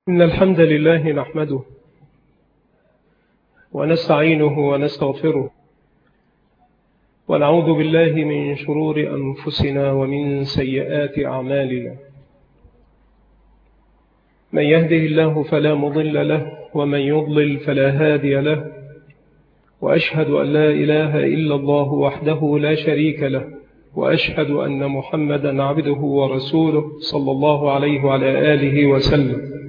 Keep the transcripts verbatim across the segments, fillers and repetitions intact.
إن الحمد لله نحمده ونستعينه ونستغفره ونعوذ بالله من شرور أنفسنا ومن سيئات أعمالنا. من يهده الله فلا مضل له ومن يضلل فلا هادي له، وأشهد أن لا إله إلا الله وحده لا شريك له، وأشهد أن محمدا عبده ورسوله صلى الله عليه وعلى آله وسلم.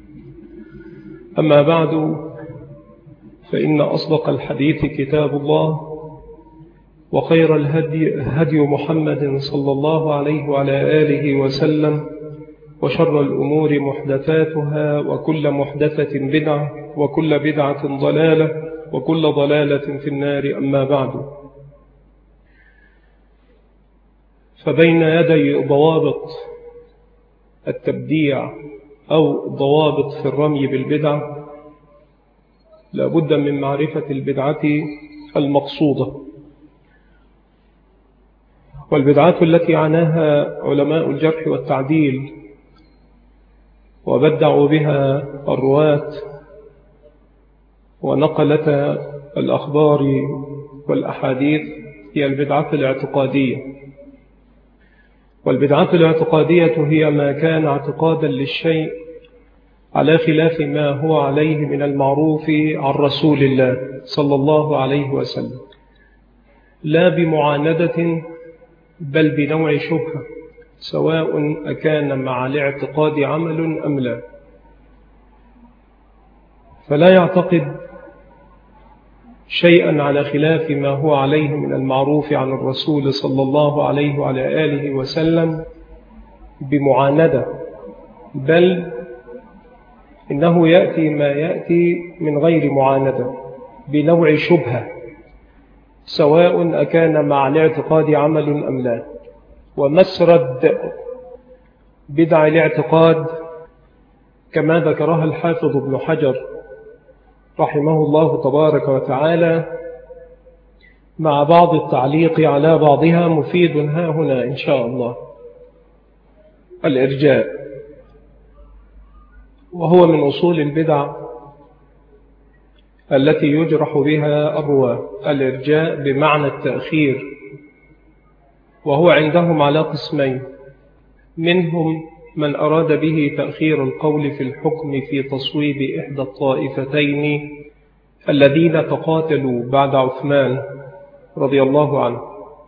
أما بعد، فإن أصدق الحديث كتاب الله، وخير الهدي هدي محمد صلى الله عليه وعلى آله وسلم، وشر الأمور محدثاتها، وكل محدثة بدعة، وكل بدعة ضلالة، وكل ضلالة في النار. أما بعد، فبين يدي ضوابط التبديع أو ضوابط في الرمي بالبدعة لابد من معرفة البدعة المقصودة، والبدعة التي عناها علماء الجرح والتعديل وبدعوا بها الرواة ونقلة الأخبار والأحاديث هي البدعة الاعتقادية. والبدعة الاعتقادية هي ما كان اعتقادا للشيء على خلاف ما هو عليه من المعروف عن رسول الله صلى الله عليه وسلم، لا بمعاندة بل بنوع شبهة، سواء أكان مع الاعتقاد عمل أم لا. فلا يعتقد شيئا على خلاف ما هو عليه من المعروف عن الرسول صلى الله عليه وعلى آله وسلم بمعاندة، بل إنه يأتي ما يأتي من غير معاندة بنوع شبهة، سواء أكان مع الاعتقاد عمل أم لا. ومسرد بدع الاعتقاد كما ذكرها الحافظ ابن حجر رحمه الله تبارك وتعالى مع بعض التعليق على بعضها مفيد ها هنا إن شاء الله. الإرجاء، وهو من أصول البدع التي يجرح بها الرواة. الإرجاء بمعنى التأخير، وهو عندهم على قسمين: منهم من أراد به تأخير القول في الحكم في تصويب إحدى الطائفتين الذين تقاتلوا بعد عثمان رضي الله عنه،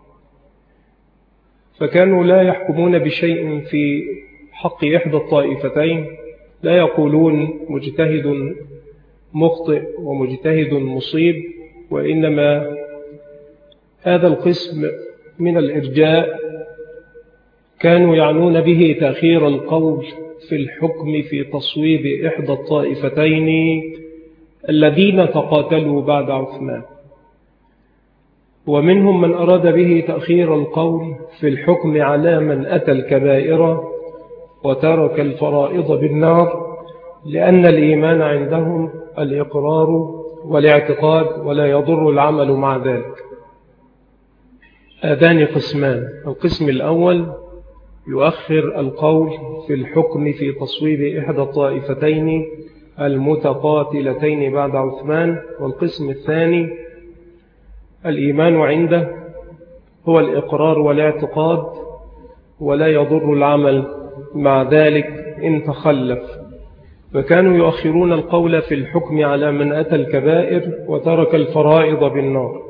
فكانوا لا يحكمون بشيء في حق إحدى الطائفتين، لا يقولون مجتهد مخطئ ومجتهد مصيب، وإنما هذا القسم من الإرجاء كانوا يعنون به تأخير القول في الحكم في تصويب إحدى الطائفتين الذين تقاتلوا بعد عثمان. ومنهم من أراد به تأخير القول في الحكم على من أتى الكبائر وترك الفرائض بالنار، لأن الإيمان عندهم الإقرار والاعتقاد ولا يضر العمل مع ذلك. هذان قسمان: القسم الأول يؤخر القول في الحكم في تصويب إحدى الطائفتين المتقاتلتين بعد عثمان، والقسم الثاني الإيمان عنده هو الإقرار والاعتقاد ولا يضر العمل مع ذلك إن تخلف، فكانوا يؤخرون القول في الحكم على من أتى الكبائر وترك الفرائض بالنار.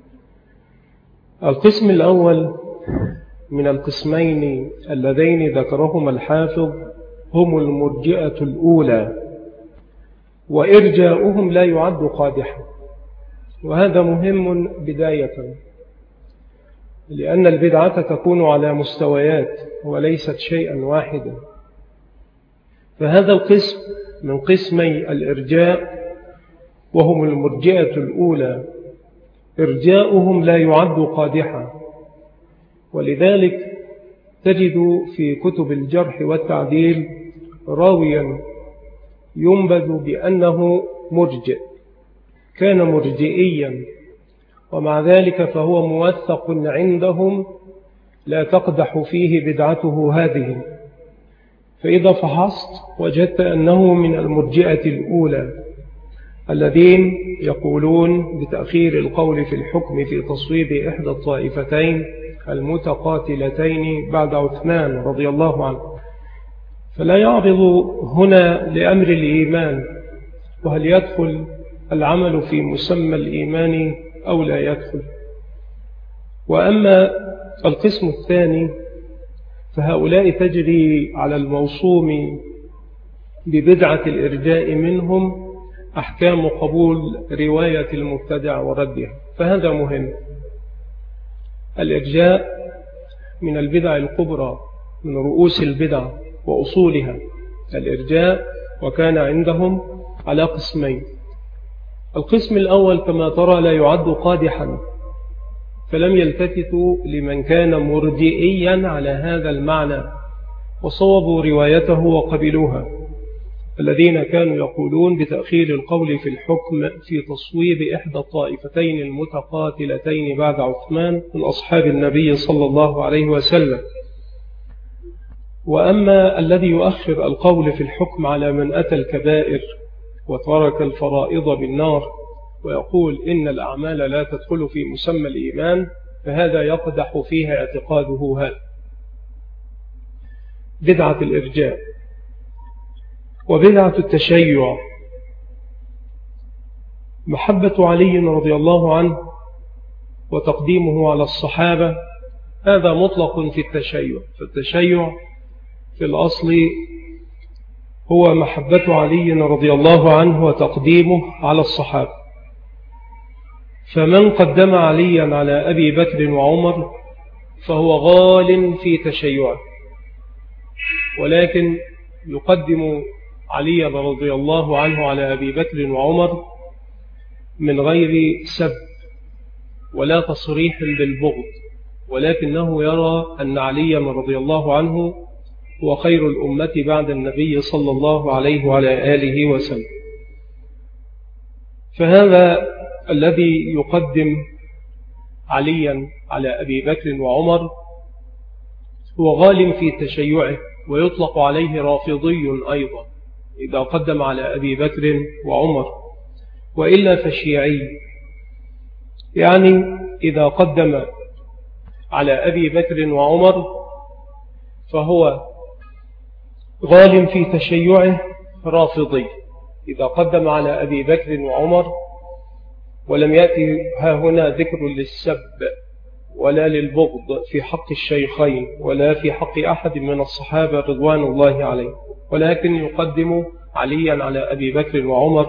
القسم الأول من القسمين اللذين ذكرهما الحافظ هم المرجئة الأولى، وإرجاؤهم لا يعد قادحا، وهذا مهم بداية، لأن البدعة تكون على مستويات وليست شيئا واحدا. فهذا القسم من قسمي الإرجاء وهم المرجئة الأولى، إرجاؤهم لا يعد قادحا، ولذلك تجد في كتب الجرح والتعديل راويا ينبذ بأنه مرجئ، كان مرجئيا، ومع ذلك فهو موثق عندهم لا تقدح فيه بدعته هذه، فإذا فحصت وجدت أنه من المرجئة الأولى الذين يقولون بتأخير القول في الحكم في تصويب إحدى الطائفتين المتقاتلتين بعد عثمان رضي الله عنه، فلا يعرض هنا لأمر الإيمان، وهل يدخل العمل في مسمى الإيمان أو لا يدخل. وأما القسم الثاني فهؤلاء تجري على الموصوم ببدعة الإرجاء منهم أحكام قبول رواية المبتدع وردها، فهذا مهم. الإرجاء من البدع الكبرى، من رؤوس البدع وأصولها الإرجاء، وكان عندهم على قسمين. القسم الأول كما ترى لا يعد قادحا، فلم يلتفتوا لمن كان مرجئيا على هذا المعنى وصوبوا روايته وقبلوها، الذين كانوا يقولون بتأخير القول في الحكم في تصويب إحدى الطائفتين المتقاتلتين بعد عثمان من أصحاب النبي صلى الله عليه وسلم. وأما الذي يؤخر القول في الحكم على من أتى الكبائر وترك الفرائض بالنار ويقول إن الأعمال لا تدخل في مسمى الإيمان، فهذا يقدح فيها اعتقاده هذا بدعة الإرجاء. وبدعة التشيع محبة علي رضي الله عنه وتقديمه على الصحابة، هذا مطلق في التشيع. فالتشيع في الأصل هو محبة علي رضي الله عنه وتقديمه على الصحابة، فمن قدم عليا على أبي بكر وعمر فهو غال في تشيعه، ولكن يقدم علي رضي الله عنه على أبي بكر وعمر من غير سب ولا تصريح بالبغض، ولكنه يرى أن علي رضي الله عنه هو خير الأمة بعد النبي صلى الله عليه وعلى آله وسلم. فهذا الذي يقدم عليا على أبي بكر وعمر هو غال في تشيعه، ويطلق عليه رافضي أيضا إذا قدم على أبي بكر وعمر، وإلا فشيعي، يعني إذا قدم على أبي بكر وعمر فهو غال في تشيعه رافضي، إذا قدم على أبي بكر وعمر ولم يأتي ها هنا ذكر للسب ولا للبغض في حق الشيخين ولا في حق أحد من الصحابة رضوان الله عليه، ولكن يقدم عليا على أبي بكر وعمر،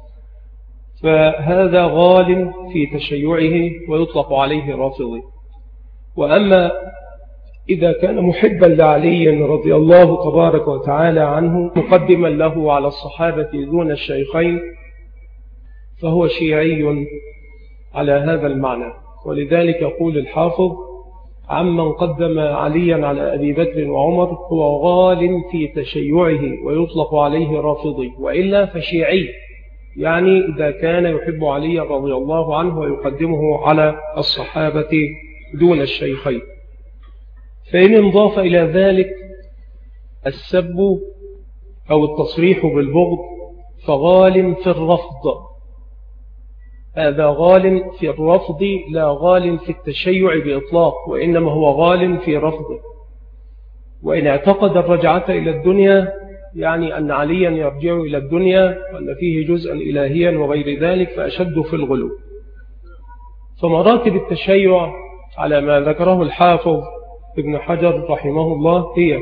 فهذا غال في تشيعه ويطلق عليه رافضي. وأما إذا كان محبا لعلي رضي الله تبارك وتعالى عنه مقدما له على الصحابة دون الشيخين فهو شيعي على هذا المعنى. ولذلك يقول الحافظ عمن قدم عليا على أبي بكر وعمر هو غال في تشيعه ويطلق عليه رافضي، وإلا فشيعي، يعني إذا كان يحب علي رضي الله عنه ويقدمه على الصحابة دون الشيخين. فإن انضاف إلى ذلك السب أو التصريح بالبغض فغال في الرفض، هذا غال في الرفض لا غال في التشيع بإطلاق، وإنما هو غال في رفضه. وإن اعتقد الرجعة إلى الدنيا، يعني أن عليا يرجع إلى الدنيا وأن فيه جزءا إلهيا وغير ذلك، فأشد في الغلو. فمراتب التشيع على ما ذكره الحافظ ابن حجر رحمه الله هي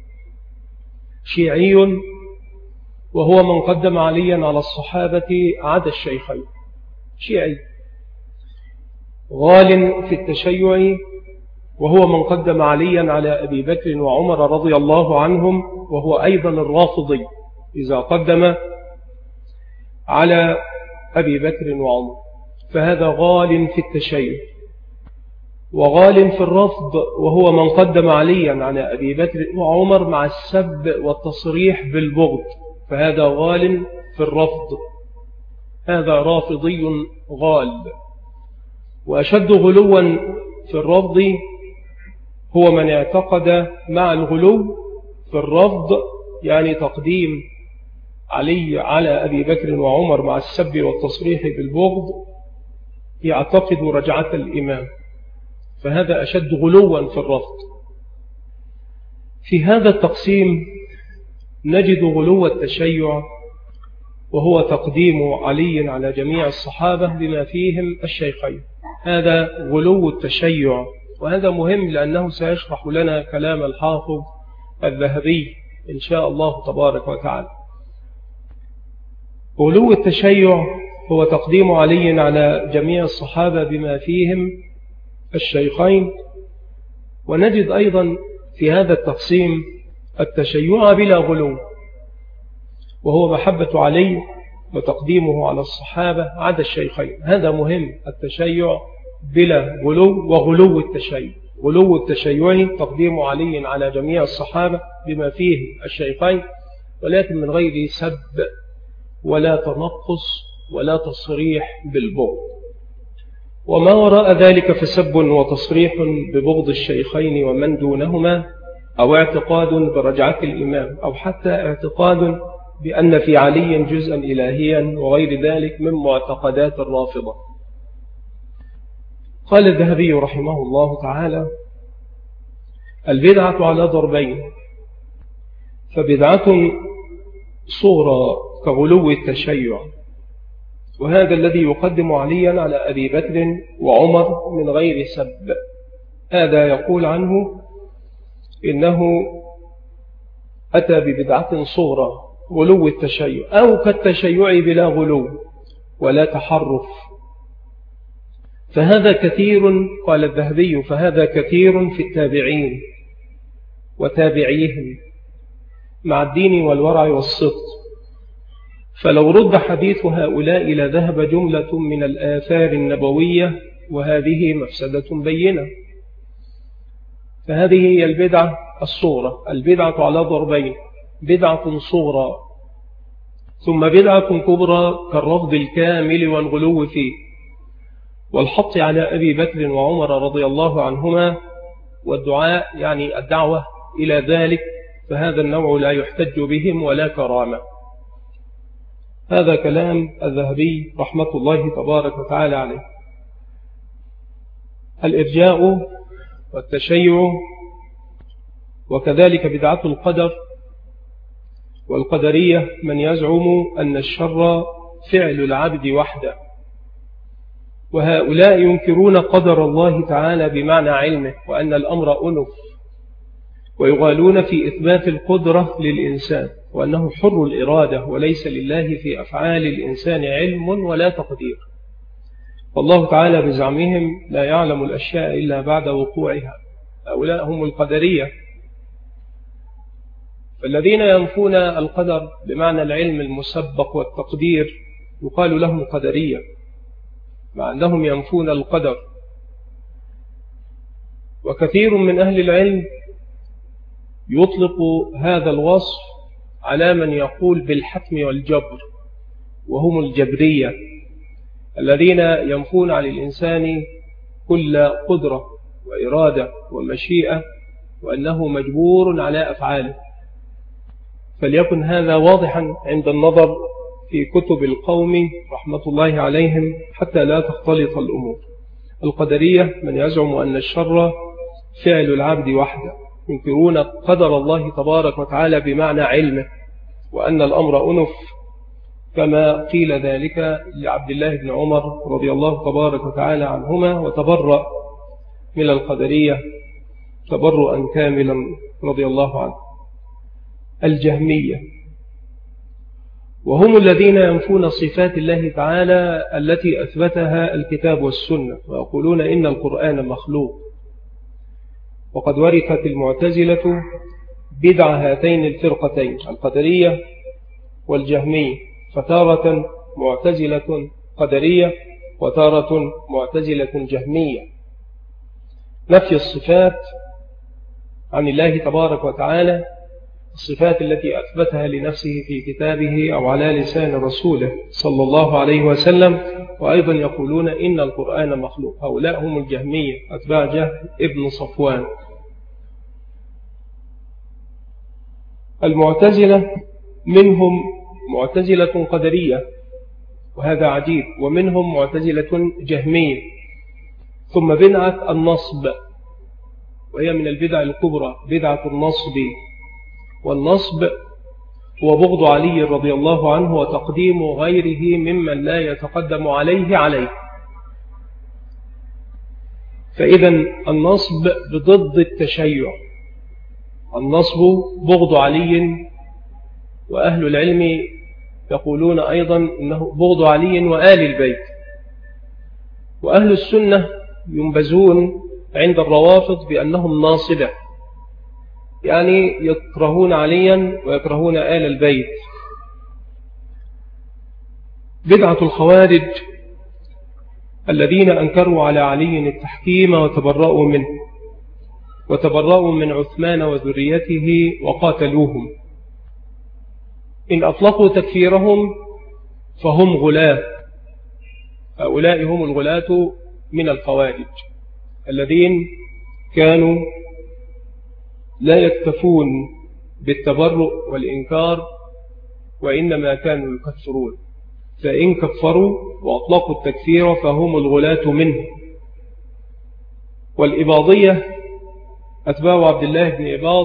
شيعي وهو من قدم عليا على الصحابة عدا الشيخين، شيعي غال في التشيع وهو من قدم عليا على أبي بكر وعمر رضي الله عنهم، وهو أيضا الرافضي إذا قدم على أبي بكر وعمر، فهذا غال في التشيع. وغال في الرفض وهو من قدم عليا على أبي بكر وعمر مع السب والتصريح بالبغض، فهذا غال في الرفض، هذا رافضي غال. وأشد غلوا في الرفض هو من اعتقد مع الغلو في الرفض يعني تقديم علي على أبي بكر وعمر مع السب والتصريح بالبغض يعتقد رجعة الإمام، فهذا أشد غلوا في الرفض. في هذا التقسيم نجد غلو التشيع، وهو تقديم علي على جميع الصحابة بما فيهم الشيخين. هذا غلو التشيع، وهذا مهم لأنه سيشرح لنا كلام الحافظ الذهبي إن شاء الله تبارك وتعالى. غلو التشيع هو تقديم علي على جميع الصحابة بما فيهم الشيخين. ونجد أيضا في هذا التقسيم التشيع بلا غلو، وهو محبة علي وتقديمه على الصحابة عدا الشيخين. هذا مهم، التشيع بلا غلو وغلو التشيع. غلو التشيع تقديم علي على جميع الصحابة بما فيه الشيخين، ولكن من غير سب ولا تنقص ولا تصريح بالبغض. وما وراء ذلك فسب وتصريح ببغض الشيخين ومن دونهما، أو اعتقاد برجعة الإمام، أو حتى اعتقاد بأن في علي جزءا إلهيا وغير ذلك من معتقدات الرافضة. قال الذهبي رحمه الله تعالى: البدعة على ضربين، فبدعة صغرى كغلو التشيع، وهذا الذي يقدم عليا على أبي بكر وعمر من غير سب، هذا يقول عنه إنه أتى ببدعة صغرى غلو التشيع، أو كالتشيع بلا غلو ولا تحرف. فهذا كثير، قال الذهبي، فهذا كثير في التابعين وتابعيهم مع الدين والورع والصدق، فلو رد حديث هؤلاء لذهب جملة من الآثار النبوية، وهذه مفسدة بينة. فهذه هي البدعة الصغرى. البدعة على ضربين: بدعة صغرى ثم بدعة كبرى كالرفض الكامل والغلو فيه والحط على أبي بكر وعمر رضي الله عنهما والدعاء، يعني الدعوة إلى ذلك، فهذا النوع لا يحتج بهم ولا كرامة. هذا كلام الذهبي رحمة الله تبارك وتعالى عليه. الإرجاء والتشيع، وكذلك بدعة القدر والقدرية من يزعم أن الشر فعل العبد وحده، وهؤلاء ينكرون قدر الله تعالى بمعنى علمه، وأن الأمر أنف، ويغالون في إثبات القدرة للإنسان، وأنه حر الإرادة، وليس لله في أفعال الإنسان علم ولا تقدير. والله تعالى بزعمهم لا يعلم الأشياء إلا بعد وقوعها. هؤلاء هم القدرية. فالذين ينفون القدر بمعنى العلم المسبق والتقدير يقال لهم قدرية، مع أنهم ينفون القدر. وكثير من أهل العلم يطلق هذا الوصف على من يقول بالحتم والجبر، وهم الجبرية الذين ينفون عن الإنسان كل قدرة وإرادة ومشيئة، وأنه مجبور على أفعاله. فليكن هذا واضحا عند النظر في كتب القوم رحمة الله عليهم حتى لا تختلط الأمور. القدرية من يزعم أن الشر فعل العبد وحده، ينكرون قدر الله تبارك وتعالى بمعنى علمه، وأن الأمر أنف، كما قيل ذلك لعبد الله بن عمر رضي الله تبارك وتعالى عنهما، وتبرأ من القدرية تبرؤا كاملا رضي الله عنه. الجهمية، وهم الذين ينفون صفات الله تعالى التي أثبتها الكتاب والسنة، ويقولون إن القرآن مخلوق. وقد ورثت المعتزلة بدع هاتين الفرقتين القدرية والجهمية، فتارة معتزلة قدرية وتارة معتزلة جهمية. نفي الصفات عن الله تبارك وتعالى، الصفات التي أثبتها لنفسه في كتابه أو على لسان رسوله صلى الله عليه وسلم، وأيضا يقولون إن القرآن مخلوق. هؤلاء هم الجهمية أتباع جهم ابن صفوان. المعتزلة منهم معتزلة قدرية، وهذا عجيب، ومنهم معتزلة جهمية، ثم بدعة النصب، وهي من البدع الكبرى، بدعة النصب. والنصب هو بغض علي رضي الله عنه وتقديم غيره ممن لا يتقدم عليه عليه. فإذا النصب بضد التشيع، النصب بغض علي، وأهل العلم يقولون أيضا إنه بغض علي وآل البيت. وأهل السنة ينبزون عند الروافض بأنهم ناصبة، يعني يكرهون عليا ويكرهون آل البيت. بدعة الخوارج الذين أنكروا على علي التحكيم وتبرأوا منه، وتبرأوا من عثمان وذريته وقاتلوهم. إن أطلقوا تكفيرهم فهم غلاة، هؤلاء هم الغلاة من الخوارج الذين كانوا لا يكتفون بالتبرؤ والإنكار، وإنما كانوا يكفرون. فإن كفروا وأطلقوا التكفير فهم الغلاة منه. والإباضية أتباع عبد الله بن إباض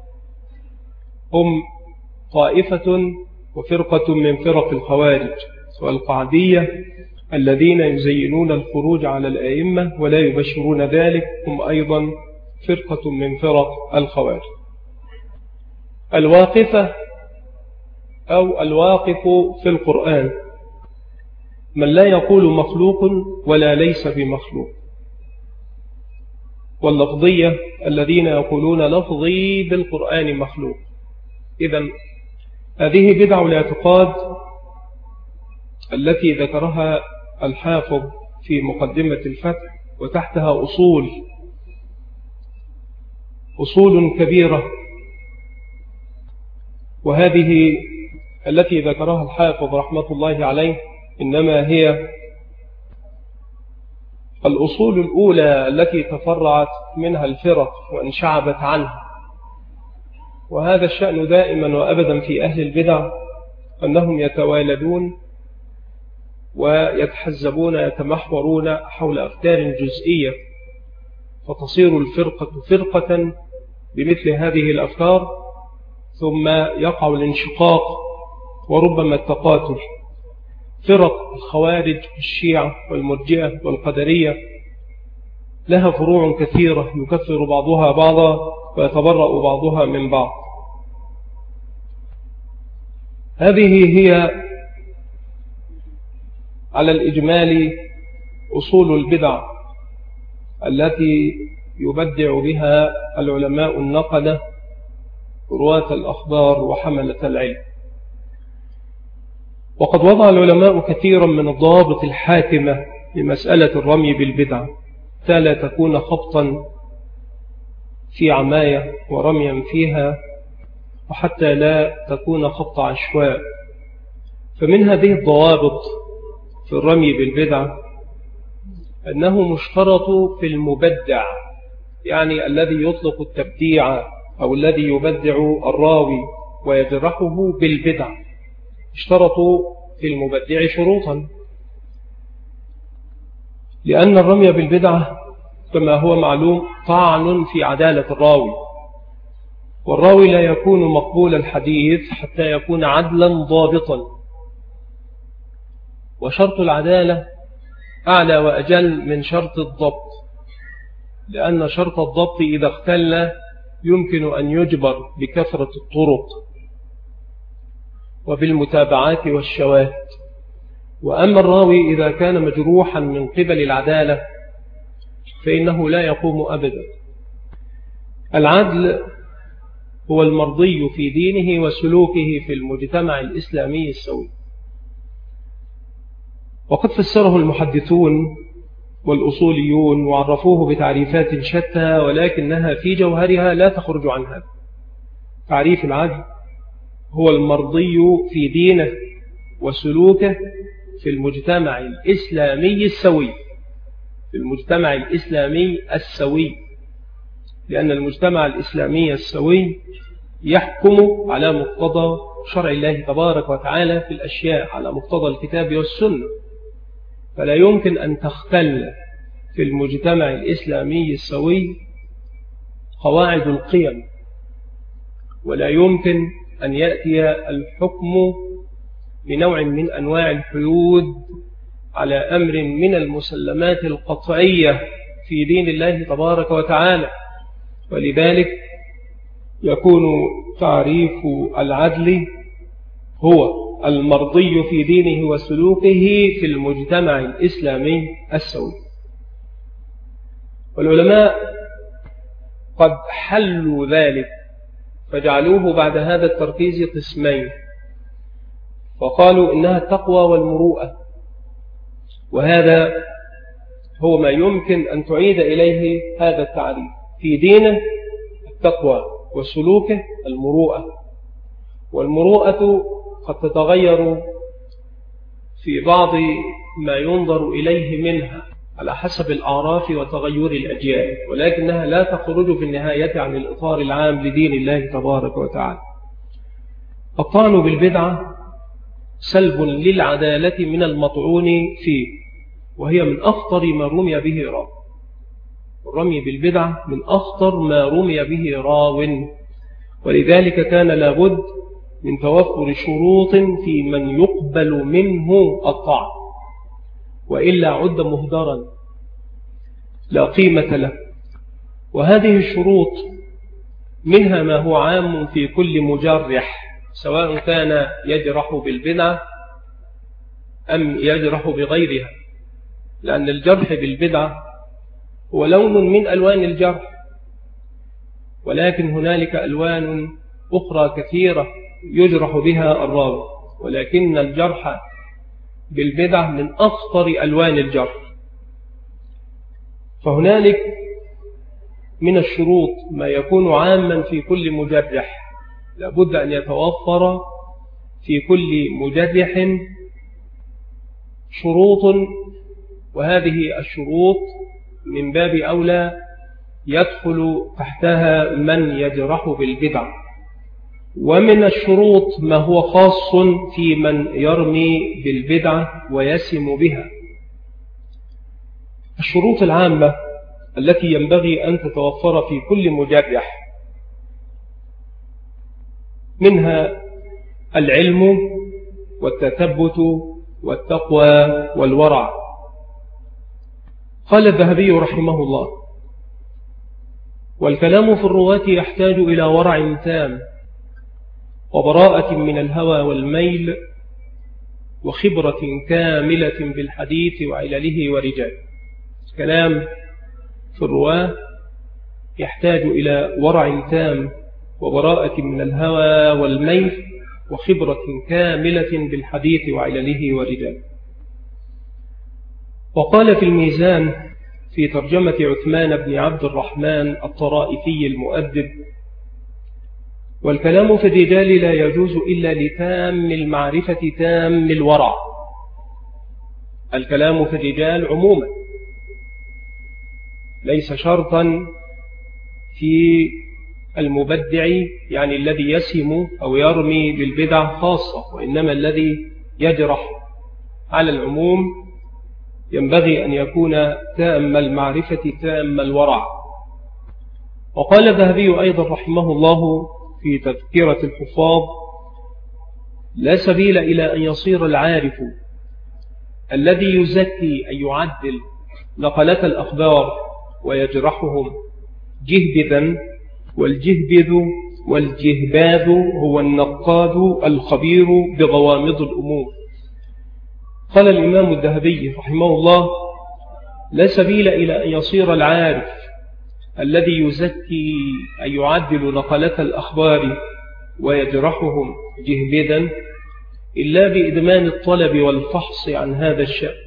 هم طائفة وفرقة من فرق الخوارج، والقعدية الذين يزينون الخروج على الأئمة ولا يبشرون ذلك هم أيضا فرقة من فرق الخوارج. الواقفة أو الواقف في القرآن من لا يقول مخلوق ولا ليس بمخلوق. واللفظية الذين يقولون لفظي بالقرآن مخلوق. إذن هذه بدع الاعتقاد التي ذكرها الحافظ في مقدمة الفتح، وتحتها أصول أصول كبيرة. وهذه التي ذكرها الحافظ رحمة الله عليه إنما هي الأصول الأولى التي تفرعت منها الفرق وانشعبت عنها. وهذا الشأن دائما وأبدا في أهل البدع، أنهم يتوالدون ويتحزبون يتمحورون حول أفكار جزئية، فتصير الفرقة فرقة بمثل هذه الأفكار، ثم يقع الانشقاق وربما التقاتل. فرق الخوارج الشيعة والمرجئة والقدرية لها فروع كثيرة يكفر بعضها بعضا ويتبرأ بعضها من بعض. هذه هي على الإجمال أصول البدع التي يبدع بها العلماء النقدة رواة الأخبار وحملة العلم. وقد وضع العلماء كثيرا من الضوابط الحاكمة لمسألة الرمي بالبدع، حتى لا تكون خبطا في عماية ورميا فيها، وحتى لا تكون خبط عشواء. فمن هذه الضوابط في الرمي بالبدع أنه مشترط في المبدع، يعني الذي يطلق التبديع أو الذي يبدع الراوي ويجرحه بالبدع، اشترطوا في المبدع شروطا، لأن الرمي بالبدعة كما هو معلوم طعن في عدالة الراوي، والراوي لا يكون مقبول الحديث حتى يكون عدلا ضابطا. وشرط العدالة أعلى وأجل من شرط الضبط، لأن شرط الضبط إذا اختل يمكن أن يجبر بكثرة الطرق وبالمتابعات والشواهد. وأما الراوي إذا كان مجروحا من قبل العدالة فإنه لا يقوم أبدا. العدل هو المرضي في دينه وسلوكه في المجتمع الإسلامي السوي. وقد فسره المحدثون والأصوليون وعرفوه بتعريفات شتى، ولكنها في جوهرها لا تخرج عن هذا. تعريف العدل هو المرضي في دينه وسلوكه في المجتمع الإسلامي السوي، في المجتمع الإسلامي السوي، لأن المجتمع الإسلامي السوي يحكم على مقتضى شرع الله تبارك وتعالى في الأشياء، على مقتضى الكتاب والسنة. فلا يمكن أن تختل في المجتمع الإسلامي السوي قواعد القيم، ولا يمكن أن يأتي الحكم بنوع من أنواع الحيود على أمر من المسلمات القطعية في دين الله تبارك وتعالى. ولذلك يكون تعريف العدل هو المرضي في دينه وسلوكه في المجتمع الإسلامي السوي. والعلماء قد حلوا ذلك فجعلوه بعد هذا التركيز قسمين، فقالوا إنها التقوى والمروءة، وهذا هو ما يمكن أن تعيد إليه هذا التعريف. في دينه التقوى وسلوكه المروءة، والمروءة قد تتغير في بعض ما ينظر إليه منها على حسب الأعراف وتغير الأجيال، ولكنها لا تخرج في النهاية عن الإطار العام لدين الله تبارك وتعالى. الطعن بالبدعة سلب للعدالة من المطعون فيه، وهي من أخطر ما رمي به راو. الرمي بالبدعة من أخطر ما رمي به راو، ولذلك كان لابد من توفر شروط في من يقبل منه الطعن، وإلا عد مهدرا لا قيمة له. وهذه الشروط منها ما هو عام في كل مجرح، سواء كان يجرح بالبدعة أم يجرح بغيرها، لأن الجرح بالبدعة هو لون من ألوان الجرح، ولكن هنالك ألوان أخرى كثيرة يجرح بها الراوي، ولكن الجرح بالبدعة من أخطر ألوان الجرح. فهنالك من الشروط ما يكون عاما في كل مجرح، لابد أن يتوفر في كل مجرح شروط، وهذه الشروط من باب أولى يدخل تحتها من يجرح بالبدع. ومن الشروط ما هو خاص في من يرمي بالبدعة ويسم بها. الشروط العامة التي ينبغي أن تتوفر في كل مجرح منها العلم والتثبت والتقوى والورع. قال الذهبي رحمه الله: والكلام في الرواة يحتاج إلى ورع تام وبراءة من الهوى والميل وخبرة كاملة بالحديث وعلله ورجال. كلام في الرواة يحتاج إلى ورع تام وبراءة من الهوى والميل وخبرة كاملة بالحديث وعلله ورجال. وقال في الميزان في ترجمة عثمان بن عبد الرحمن الطرائفي المؤدب: والكلام في الرجال لا يجوز إلا لتام المعرفة تام الورع. الكلام في الرجال عموما ليس شرطا في المبدع، يعني الذي يسم أو يرمي بالبدع خاصة، وإنما الذي يجرح على العموم ينبغي أن يكون تام المعرفة تام الورع. وقال الذهبي أيضا رحمه الله في تذكرة الحفاظ: لا سبيل إلى أن يصير العارف الذي يزكي أن يعدل نقلة الأخبار ويجرحهم جهبذا، والجهبذ والجهباذ هو النقاد الخبير بغوامض الأمور. قال الإمام الذهبي رحمه الله: لا سبيل إلى أن يصير العارف الذي يزكي أن يعدل نقلة الأخبار ويجرحهم جهبذا إلا بإدمان الطلب والفحص عن هذا الشأن،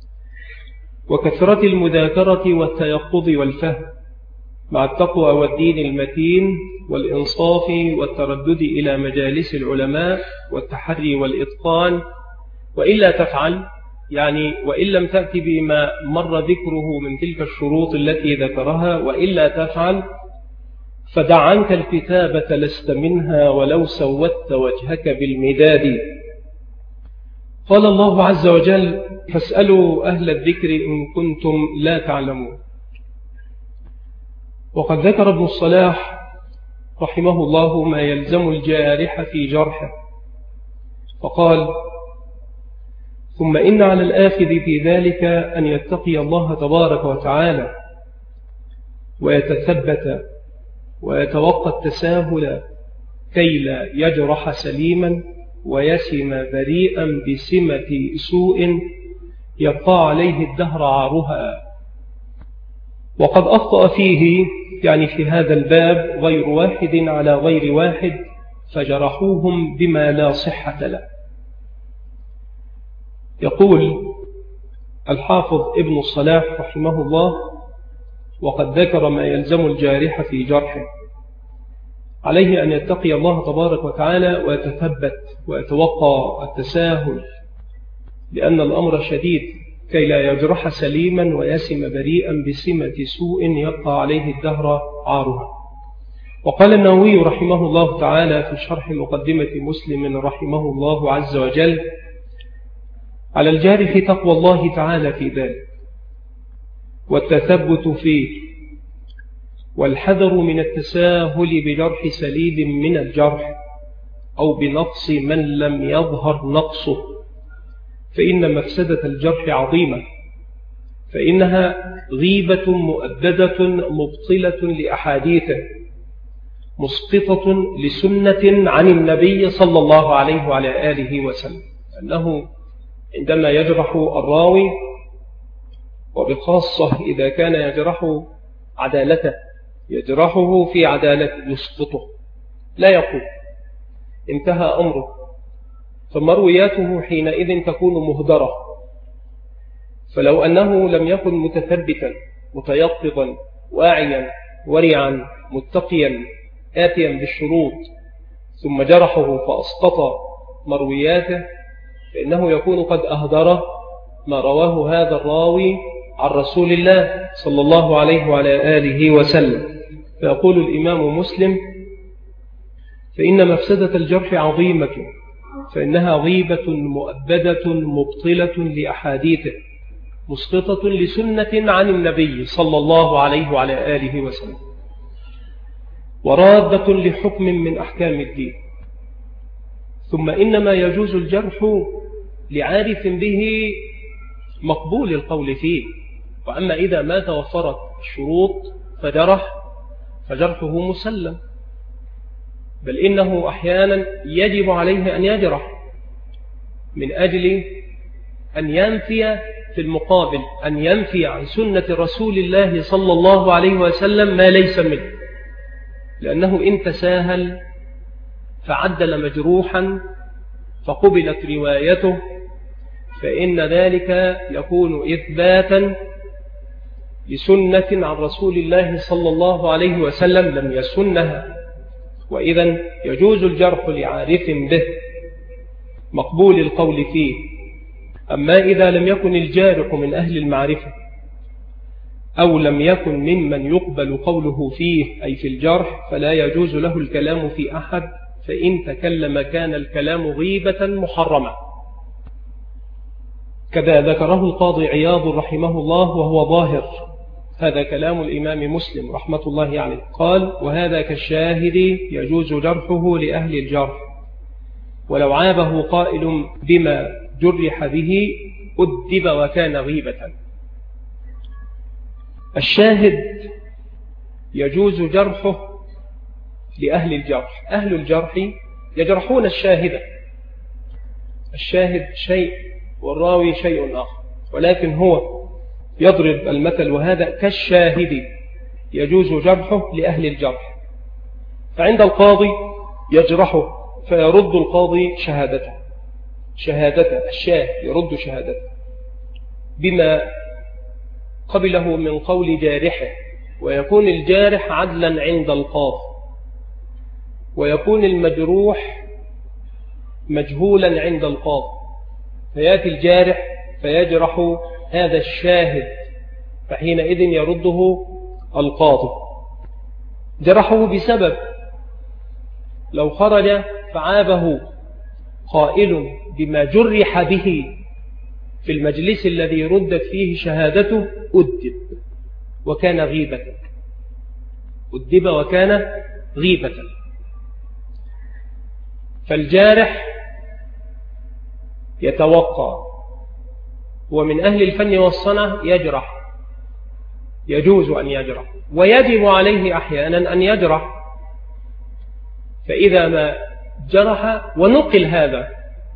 وكثرة المذاكرة والتيقظ والفهم، مع التقوى والدين المتين والإنصاف والتردد إلى مجالس العلماء والتحري والإتقان. وإلا تفعل، يعني وإن لم تأتي بما مر ذكره من تلك الشروط التي ذكرها، وإلا تفعل فدع عنك الكتابة لست منها ولو سودت وجهك بالمداد. قال الله عز وجل فاسألوا أهل الذكر إن كنتم لا تعلمون. وقد ذكر ابن الصلاح رحمه الله ما يلزم الجارح في جرحه فقال ثم إن على الآخذ في ذلك أن يتقي الله تبارك وتعالى ويتثبت ويتوقى التساهل كي لا يجرح سليما ويسم بريئا بسمة سوء يبقى عليه الدهر عارها. وقد أخطأ فيه يعني في هذا الباب غير واحد على غير واحد فجرحوهم بما لا صحة له. يقول الحافظ ابن الصلاح رحمه الله وقد ذكر ما يلزم الجارح في جرحه عليه أن يتقي الله تبارك وتعالى ويتثبت ويتوقى التساهل لأن الأمر شديد كي لا يجرح سليما ويسم بريئا بسمة سوء يبقى عليه الدهر عارها. وقال النووي رحمه الله تعالى في شرح مقدمة مسلم رحمه الله عز وجل على الجارح تقوى الله تعالى في ذلك والتثبت فيه والحذر من التساهل بجرح سليم من الجرح أو بنقص من لم يظهر نقصه فإن مفسدة الجرح عظيمة فإنها غيبة مؤبدة مبطلة لأحاديثه مسقطة لسنة عن النبي صلى الله عليه وعلى آله وسلم أنه عندما يجرح الراوي وبخاصة إذا كان يجرح عدالته يجرحه في عدالته يسقطه لا يقول انتهى أمره فمروياته حينئذ تكون مهدرة. فلو أنه لم يكن متثبتا متيقظا واعيا ورعا متقيا آتيا بالشروط ثم جرحه فأسقط مروياته فإنه يكون قد أهدر ما رواه هذا الراوي عن رسول الله صلى الله عليه وعلى آله وسلم. فيقول الإمام مسلم فإن مفسدة الجرح عظيمة فإنها غيبة مؤبدة مبطلة لأحاديثه مسقطة لسنة عن النبي صلى الله عليه وعلى آله وسلم ورادة لحكم من أحكام الدين. ثم إنما يجوز الجرح لعارف به مقبول القول فيه. وأما إذا ما توفرت الشروط فجرح فجرحه مسلم بل إنه أحيانا يجب عليه أن يجرح من أجل أن ينفي في المقابل أن ينفي عن سنة رسول الله صلى الله عليه وسلم ما ليس منه لأنه إن تساهل فعدل مجروحا فقبلت روايته فإن ذلك يكون إثباتا لسنة عن رسول الله صلى الله عليه وسلم لم يسنها وإذا يجوز الجرح لعارف به مقبول القول فيه. أما إذا لم يكن الجارح من أهل المعرفة أو لم يكن ممن يقبل قوله فيه أي في الجرح فلا يجوز له الكلام في أحد فإن تكلم كان الكلام غيبة محرمة. كذا ذكره القاضي عياض رحمه الله وهو ظاهر هذا كلام الإمام مسلم رحمة الله عليه قال وهذا كالشاهد يجوز جرحه لأهل الجرح ولو عابه قائل بما جرح به أدب وكان غيبة. الشاهد يجوز جرحه لأهل الجرح. أهل الجرح يجرحون الشاهد الشاهد شيء والراوي شيء آخر ولكن هو يضرب المثل وهذا كالشاهد يجوز جرحه لأهل الجرح. فعند القاضي يجرحه فيرد القاضي شهادته شهادته الشاهد يرد شهادته بما قبله من قول جارحه ويكون الجارح عدلا عند القاضي ويكون المجروح مجهولا عند القاضي فيأتي الجارح فيجرح هذا الشاهد فحينئذ يرده القاضي. جرحه بسبب، لو خرج فعابه قائل بما جرح به في المجلس الذي ردت فيه شهادته أدب وكان غيبة، أدب وكان غيبة. فالجارح يتوقع، ومن أهل الفن والصنع يجرح، يجوز أن يجرح ويجب عليه أحيانا أن يجرح. فإذا ما جرح ونقل هذا،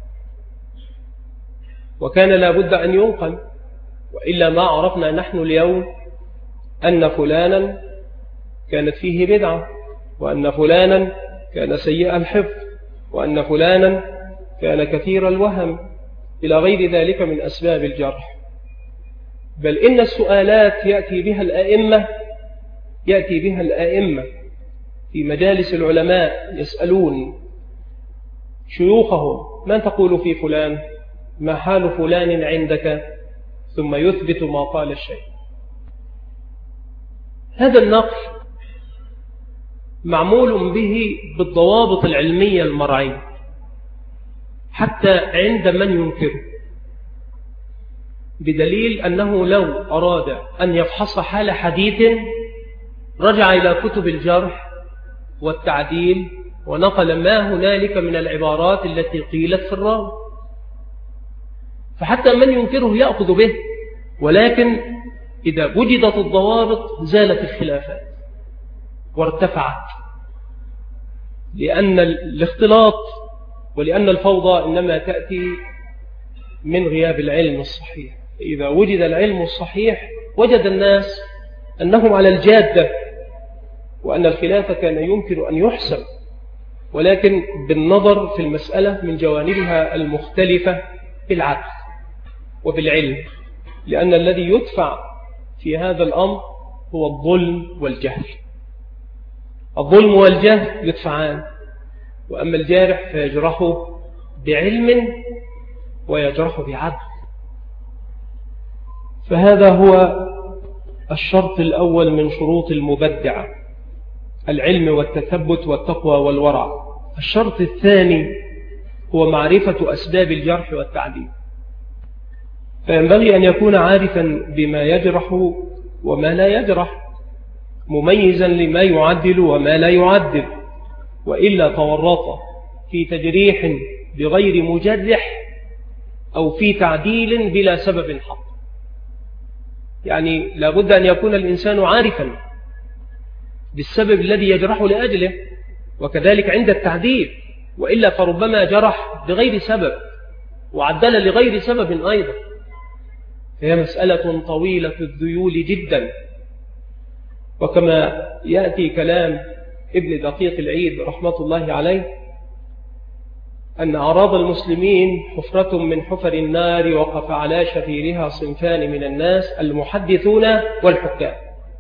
وكان لابد أن ينقل، وإلا ما عرفنا نحن اليوم أن فلانا كانت فيه بدعة، وأن فلانا كان سيء الحفظ، وأن فلانا كان كثير الوهم إلى غير ذلك من أسباب الجرح. بل إن السؤالات يأتي بها الأئمة يأتي بها الأئمة في مجالس العلماء، يسألون شيوخهم ما تقول في فلان، ما حال فلان عندك، ثم يثبت ما قال الشيخ. هذا النقل معمول به بالضوابط العلمية المرعية حتى عند من ينكره، بدليل أنه لو أراد أن يفحص حال حديث رجع إلى كتب الجرح والتعديل ونقل ما هنالك من العبارات التي قيلت في الراوي، فحتى من ينكره يأخذ به. ولكن إذا وجدت الضوابط زالت الخلافات وارتفعت، لأن الاختلاط ولأن الفوضى إنما تأتي من غياب العلم الصحيح. إذا وجد العلم الصحيح وجد الناس أنهم على الجادة، وأن الخلاف كان يمكن أن يحسم، ولكن بالنظر في المسألة من جوانبها المختلفة بالعدل وبالعلم، لأن الذي يدفع في هذا الأمر هو الظلم والجهل. الظلم والجهل يدفعان، وأما الجارح فيجرحه بعلم ويجرحه بعدل. فهذا هو الشرط الأول من شروط المبدعة، العلم والتثبت والتقوى والورع. الشرط الثاني هو معرفة أسباب الجرح والتعديل، فينبغي أن يكون عارفا بما يجرح وما لا يجرح، مميزا لما يعدل وما لا يعدل، وإلا تورط في تجريح بغير مجرح أو في تعديل بلا سبب حق. يعني لابد أن يكون الإنسان عارفا بالسبب الذي يجرح لأجله، وكذلك عند التعديل، وإلا فربما جرح بغير سبب وعدل لغير سبب أيضا. هي مسألة طويلة الذيول جدا، وكما يأتي كلام ابن دقيق العيد رحمة الله عليه أن أعراض المسلمين حفرة من حفر النار وقف على شفيرها صنفان من الناس، المحدثون والحكام.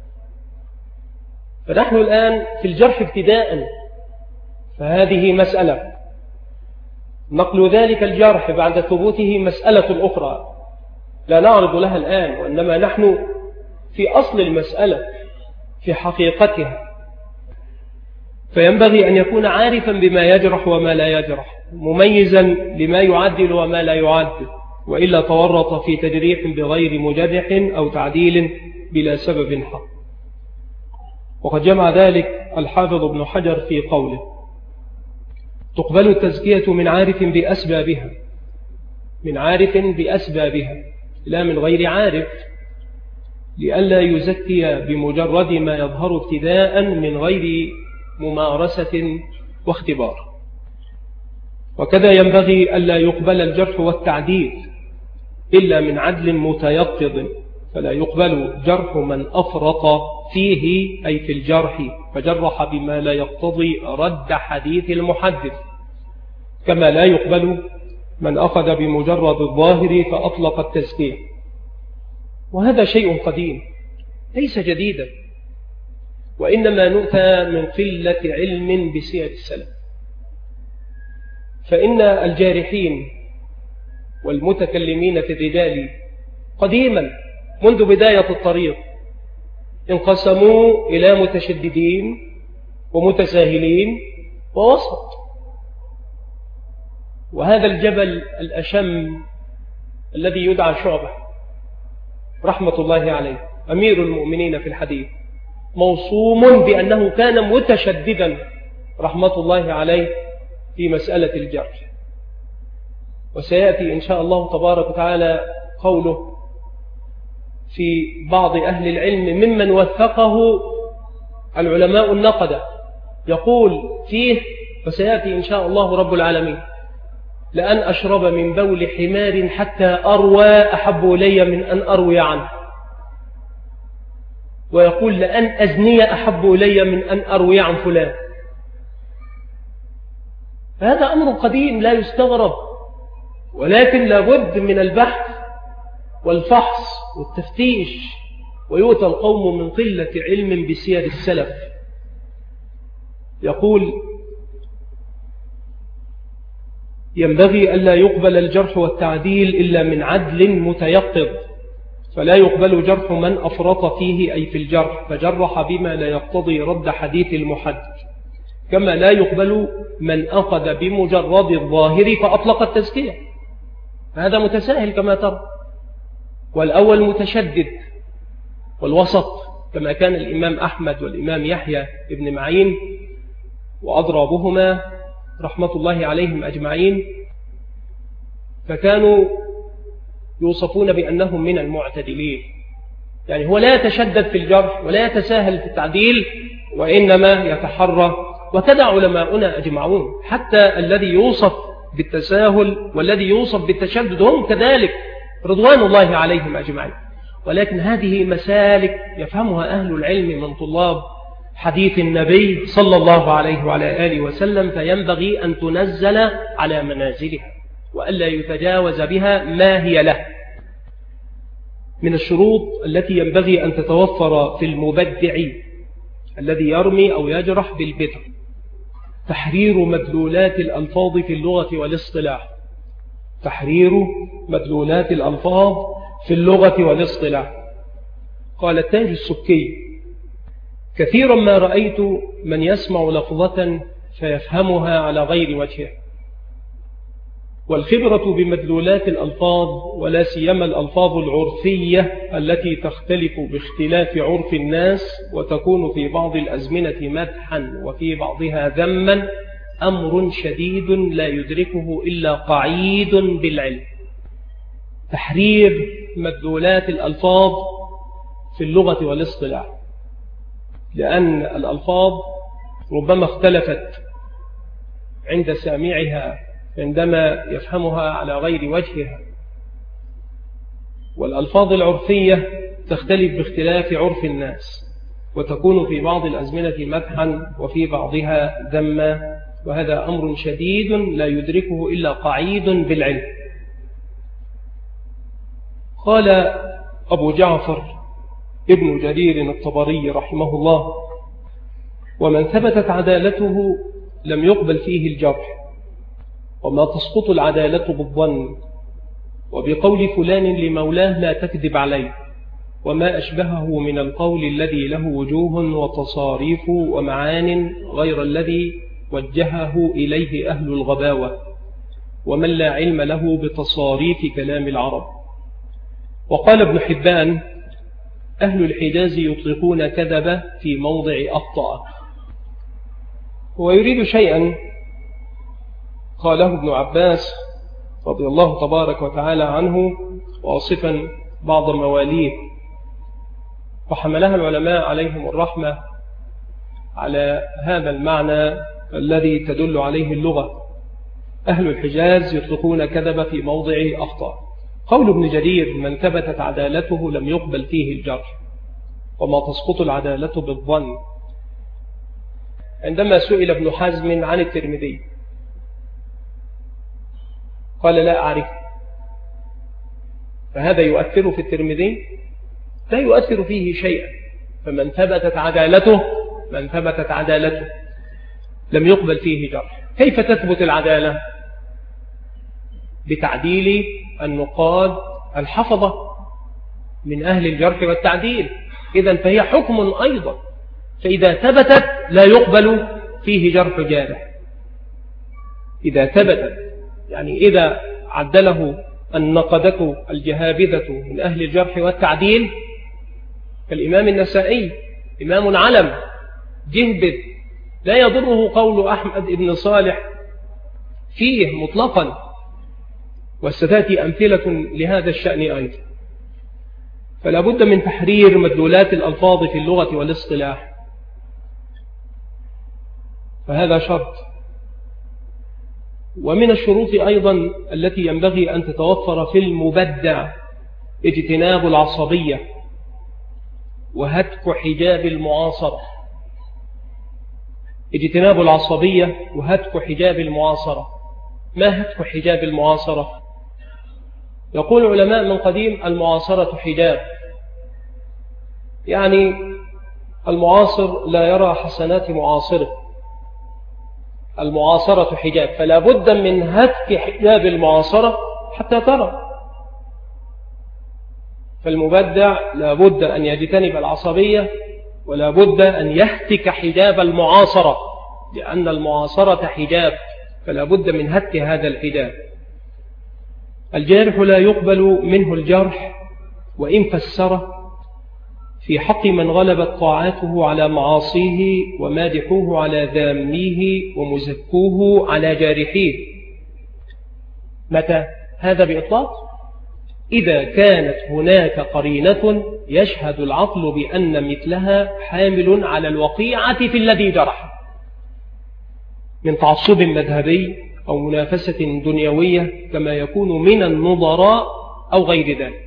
فنحن الآن في الجرح ابتداء، فهذه مسألة، نقل ذلك الجرح بعد ثبوته مسألة أخرى لا نعرض لها الآن، وإنما نحن في أصل المسألة في حقيقتها. فينبغي أن يكون عارفا بما يجرح وما لا يجرح، مميزا لما يعدل وما لا يعدل، وإلا تورط في تجريح بغير مجرح أو تعديل بلا سبب حق. وقد جمع ذلك الحافظ ابن حجر في قوله: تقبل التزكية من عارف بأسبابها، من عارف بأسبابها لا من غير عارف، لئلا يزكي بمجرد ما يظهر ابتداء من غير ممارسة واختبار. وكذا ينبغي ألا يقبل الجرح والتعديل إلا من عدل متيقظ، فلا يقبل جرح من أفرط فيه أي في الجرح فجرح بما لا يقتضي رد حديث المحدث، كما لا يقبل من أخذ بمجرد الظاهر فأطلق التزكية. وهذا شيء قديم ليس جديدا، وإنما نؤتى من قلة علم بسير السلف. فإن الجارحين والمتكلمين في الرجال قديما منذ بداية الطريق انقسموا إلى متشددين ومتساهلين ووسط. وهذا الجبل الأشم الذي يدعى شعبة رحمة الله عليه أمير المؤمنين في الحديث موصوم بأنه كان متشددا رحمة الله عليه في مسألة الجرح. وسيأتي إن شاء الله تبارك وتعالى قوله في بعض أهل العلم ممن وثقه العلماء النقدة، يقول فيه وسيأتي إن شاء الله رب العالمين: لأن أشرب من بول حمار حتى أروى أحب إلي من أن أروي عنه. ويقول: لأن أزني أحب إلي من أن أروي عن فلان. فهذا أمر قديم لا يستغرب، ولكن لابد من البحث والفحص والتفتيش. ويؤتى القوم من قلة علم بسير السلف. يقول: ينبغي ألا يقبل الجرح والتعديل إلا من عدل متيقظ، فلا يقبل جرح من أفرط فيه أي في الجرح فجرح بما لا يقتضي رد حديث المحدث، كما لا يقبل من أخذ بمجرد الظاهر فأطلق التزكية، فهذا متساهل كما ترى. والأول متشدد، والوسط كما كان الإمام أحمد والإمام يحيى ابن معين وأضرابهما رحمة الله عليهم أجمعين، فكانوا يوصفون بأنهم من المعتدلين. يعني هو لا يتشدد في الجرح ولا يتساهل في التعديل، وإنما يتحرى. وكذا علماؤنا أجمعون، حتى الذي يوصف بالتساهل والذي يوصف بالتشدد هم كذلك رضوان الله عليهم أجمعين. ولكن هذه مسالك يفهمها أهل العلم من طلاب حديث النبي صلى الله عليه وعلى آله وسلم، فينبغي أن تنزل على منازلها وألا يتجاوز بها ما هي له. من الشروط التي ينبغي أن تتوفر في المبدع الذي يرمي أو يجرح بالبدع تحرير مدلولات الألفاظ في اللغة والاصطلاح. تحرير مدلولات الألفاظ في اللغة والاصطلاح. قال التاج السبكي: كثيرا ما رأيت من يسمع لفظة فيفهمها على غير وجهه، والخبرة بمدلولات الألفاظ ولا سيما الألفاظ العرفية التي تختلف باختلاف عرف الناس وتكون في بعض الأزمنة مدحا وفي بعضها ذما أمر شديد لا يدركه إلا قعيد بالعلم. تحرير مدلولات الألفاظ في اللغة والاصطلاح، لأن الألفاظ ربما اختلفت عند سامعها عندما يفهمها على غير وجهها، والألفاظ العرفية تختلف باختلاف عرف الناس وتكون في بعض الأزمنة مدحا وفي بعضها ذما، وهذا أمر شديد لا يدركه إلا قعيد بالعلم. قال أبو جعفر ابن جرير الطبري رحمه الله: ومن ثبتت عدالته لم يقبل فيه الجرح، وما تسقط العدالة بالظن، وبقول فلان لمولاه لا تكذب عليه، وما أشبهه من القول الذي له وجوه وتصاريف ومعان غير الذي وجهه إليه أهل الغباوة، ومن لا علم له بتصاريف كلام العرب. وقال ابن حبان: أهل الحجاز يطلقون كذب في موضع أخطأ. ويريد شيئا قاله ابن عباس رضي الله تبارك وتعالى عنه واصفا بعض مواليه، وحملها العلماء عليهم الرحمة على هذا المعنى الذي تدل عليه اللغة: أهل الحجاز يطلقون كذب في موضع أخطأ. قول ابن جرير: من ثبتت عدالته لم يقبل فيه الجرح، وما تسقط العدالة بالظن. عندما سئل ابن حزم عن الترمذي قال: لا أعرف. فهذا يؤثر في الترمذي؟ لا يؤثر فيه شيئا. فمن ثبتت عدالته من ثبتت عدالته لم يقبل فيه جرح. كيف تثبت العدالة؟ بتعديل النقاد الحفظة من أهل الجرح والتعديل. إذن فهي حكم أيضا، فإذا ثبتت لا يقبل فيه جرح جارح. إذا ثبتت يعني إذا عدله النقدة الجهابذة من أهل الجرح والتعديل كالإمام النسائي، إمام علم جهبذ لا يضره قول أحمد بن صالح فيه مطلقا، وستأتي أمثلة لهذا الشأن أيضا. فلا بد من تحرير مدلولات الألفاظ في اللغة والاصطلاح، فهذا شرط. ومن الشروط أيضا التي ينبغي أن تتوفر في المبدع اجتناب العصبية وهتك حجاب المعاصرة. اجتناب العصبية وهتك حجاب المعاصرة. ما هتك حجاب المعاصرة؟ يقول العلماء من قديم المعاصرة حجاب، يعني المعاصر لا يرى حسنات معاصره، المعاصرة حجاب، فلا بد من هتك حجاب المعاصرة حتى ترى. فالمبدع لا بد أن يجتنب العصبية ولا بد أن يهتك حجاب المعاصرة، لأن المعاصرة حجاب، فلا بد من هتك هذا الحجاب. الجارح لا يقبل منه الجرح وإن فسره في حق من غلبت طاعاته على معاصيه ومادحوه على ذاميه ومزكوه على جارحيه. متى؟ هذا بإطلاق إذا كانت هناك قرينة يشهد العقل بأن مثلها حامل على الوقيعة في الذي جرح من تعصب مذهبي أو منافسة دنيوية كما يكون من النظراء أو غير ذلك.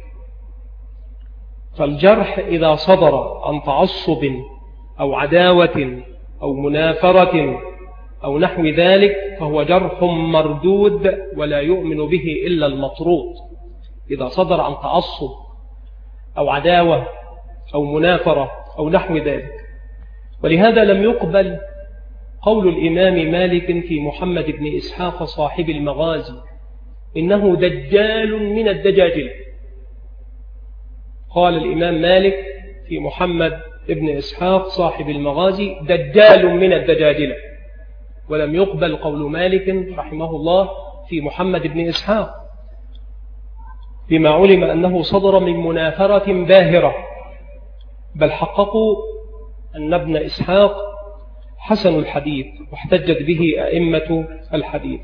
فالجرح إذا صدر عن تعصب أو عداوة أو منافرة أو نحو ذلك فهو جرح مردود ولا يؤمن به إلا المطرود. إذا صدر عن تعصب أو عداوة أو منافرة أو نحو ذلك. ولهذا لم يقبل قول الإمام مالك في محمد بن إسحاق صاحب المغازي إنه دجال من الدجاجل. قال الإمام مالك في محمد بن إسحاق صاحب المغازي دجال من الدجاجل، ولم يقبل قول مالك رحمه الله في محمد بن إسحاق، بما علم أنه صدر من منافرة باهرة، بل حققوا أن ابن إسحاق حسن الحديث واحتجت به أئمة الحديث.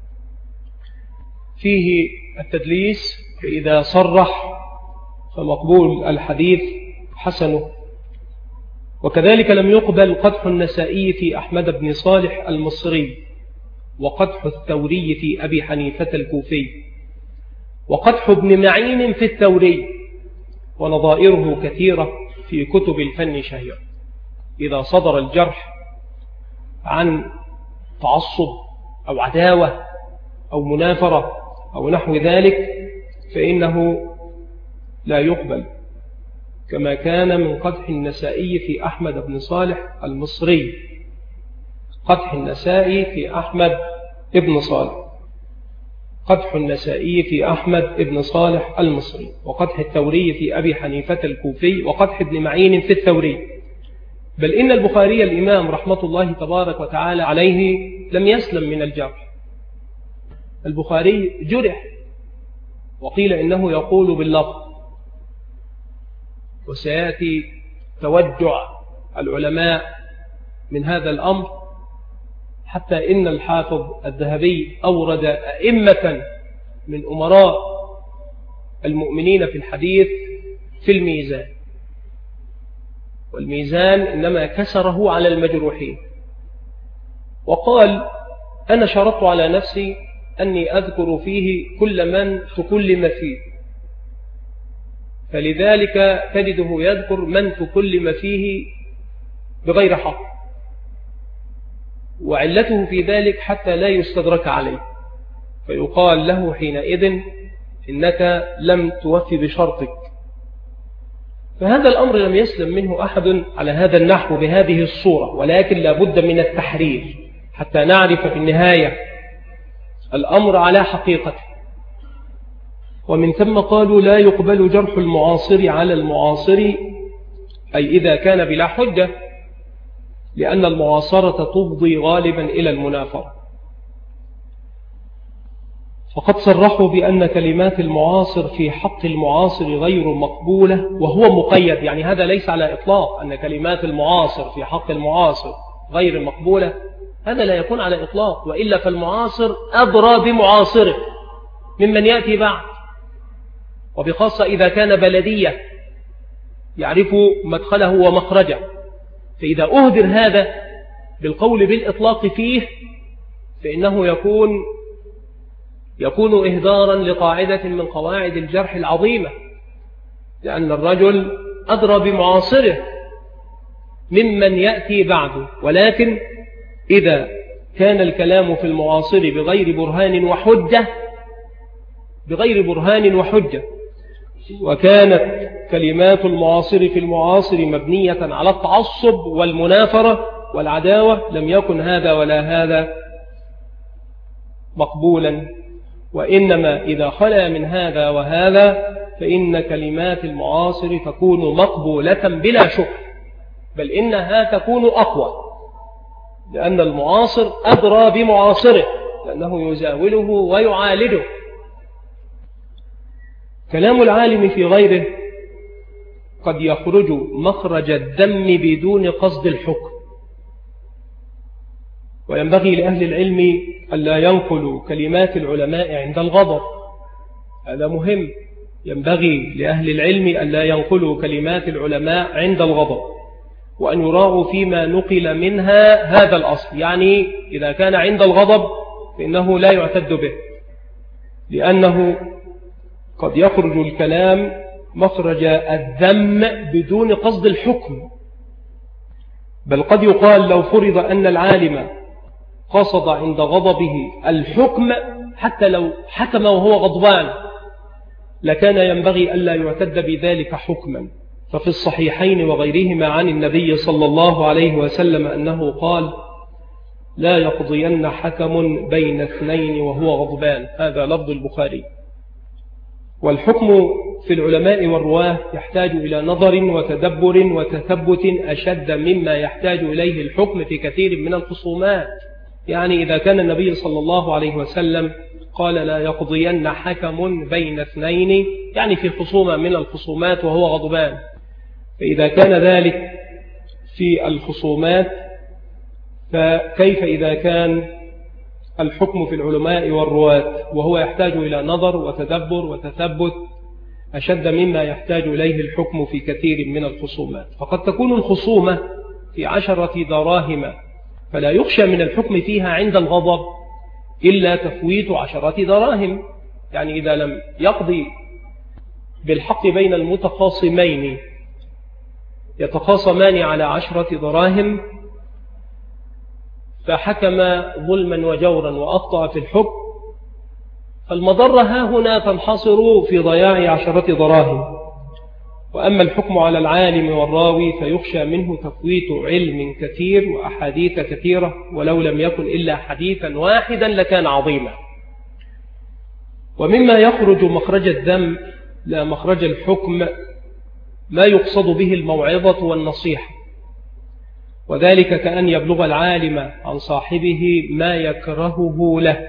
فيه التدليس، فإذا صرح فمقبول الحديث حسنه. وكذلك لم يقبل قدح النسائي في أحمد بن صالح المصري، وقدح الثوري في أبي حنيفة الكوفي، وقدح ابن معين في الثوري، ونظائره كثيرة في كتب الفن شهيرة. إذا صدر الجرح عن تعصب أو عداوة أو منافرة أو نحو ذلك فإنه لا يقبل، كما كان من قدح النسائي في أحمد بن صالح المصري. قدح النسائي في أحمد بن صالح قدح النسائي في أحمد بن صالح المصري، وقدح الثوري في أبي حنيفة الكوفي، وقدح ابن معين في الثوري. بل إن البخاري الإمام رحمة الله تبارك وتعالى عليه لم يسلم من الجرح. البخاري جرح، وقيل إنه يقول باللفظ، وسيأتي توجع العلماء من هذا الأمر، حتى إن الحافظ الذهبي أورد أئمة من أمراء المؤمنين في الحديث في الميزان، والميزان إنما كسره على المجروحين، وقال أنا شرطت على نفسي أني أذكر فيه كل من تكلم فيه، فلذلك تجده يذكر من تكلم فيه بغير حق، وعلته في ذلك حتى لا يستدرك عليه، فيقال له حينئذ إنك لم توفي بشرطك. فهذا الأمر لم يسلم منه أحد على هذا النحو بهذه الصورة، ولكن لا بد من التحرير حتى نعرف في النهاية الأمر على حقيقته. ومن ثم قالوا لا يقبل جرح المعاصر على المعاصر، أي إذا كان بلا حجة، لأن المعاصرة تفضي غالبا إلى المنافرة. فقد صرحوا بأن كلمات المعاصر في حق المعاصر غير مقبولة، وهو مقيد، يعني هذا ليس على إطلاق أن كلمات المعاصر في حق المعاصر غير مقبولة، هذا لا يكون على إطلاق، وإلا فالمعاصر أدرى بمعاصره ممن يأتي بعد، وبخاصة إذا كان بلدية يعرف مدخله ومخرجه. فإذا أهدر هذا بالقول بالإطلاق فيه فإنه يكون يكون إهدارا لقاعدة من قواعد الجرح العظيمة، لأن الرجل أدرى بمعاصره ممن يأتي بعده. ولكن إذا كان الكلام في المعاصر بغير برهان وحجة بغير برهان وحجة وكانت كلمات المعاصر في المعاصر مبنية على التعصب والمنافرة والعداوة، لم يكن هذا ولا هذا مقبولا. وإنما إذا خلا من هذا وهذا فإن كلمات المعاصر تكون مقبولة بلا شك، بل إنها تكون أقوى، لأن المعاصر أدرى بمعاصره، لأنه يزاوله ويعالجه. كلام العالم في غيره قد يخرج مخرج الدم بدون قصد الحكم، وينبغي لأهل العلم ألا ينقلوا كلمات العلماء عند الغضب، هذا مهم. ينبغي لأهل العلم ألا ينقلوا كلمات العلماء عند الغضب، وأن يراعوا فيما نقل منها هذا الأصل، يعني إذا كان عند الغضب فإنه لا يعتد به، لأنه قد يخرج الكلام مخرج الذم بدون قصد الحكم. بل قد يقال لو فرض أن العالم قصد عند غضبه الحكم حتى لو حكم وهو غضبان لكان ينبغي ألا يعتد بذلك حكما. ففي الصحيحين وغيرهما عن النبي صلى الله عليه وسلم أنه قال: لا يقضين حكم بين اثنين وهو غضبان، هذا لفظ البخاري. والحكم في العلماء والرواه يحتاج إلى نظر وتدبر وتثبت أشد مما يحتاج إليه الحكم في كثير من الخصومات. يعني إذا كان النبي صلى الله عليه وسلم قال: لا يقضين حكم بين اثنين، يعني في خصومة من الخصومات وهو غضبان، فإذا كان ذلك في الخصومات فكيف إذا كان الحكم في العلماء والرواة وهو يحتاج إلى نظر وتدبر وتثبت أشد مما يحتاج إليه الحكم في كثير من الخصومات. فقد تكون الخصومة في عشرة دراهم فلا يخشى من الحكم فيها عند الغضب إلا تفويت عشرة دراهم، يعني إذا لم يقضي بالحق بين المتخاصمين يتخاصمان على عشرة دراهم فحكم ظلما وجورا وأخطأ في الحكم، فالمضرة ها هنا تنحصر في ضياع عشرة دراهم. وأما الحكم على العالم والراوي فيخشى منه تفويت علم كثير وأحاديث كثيرة، ولو لم يكن إلا حديثا واحدا لكان عظيما. ومما يخرج مخرج الذم لا مخرج الحكم ما يقصد به الموعظة والنصيحة، وذلك كأن يبلغ العالم عن صاحبه ما يكرهه له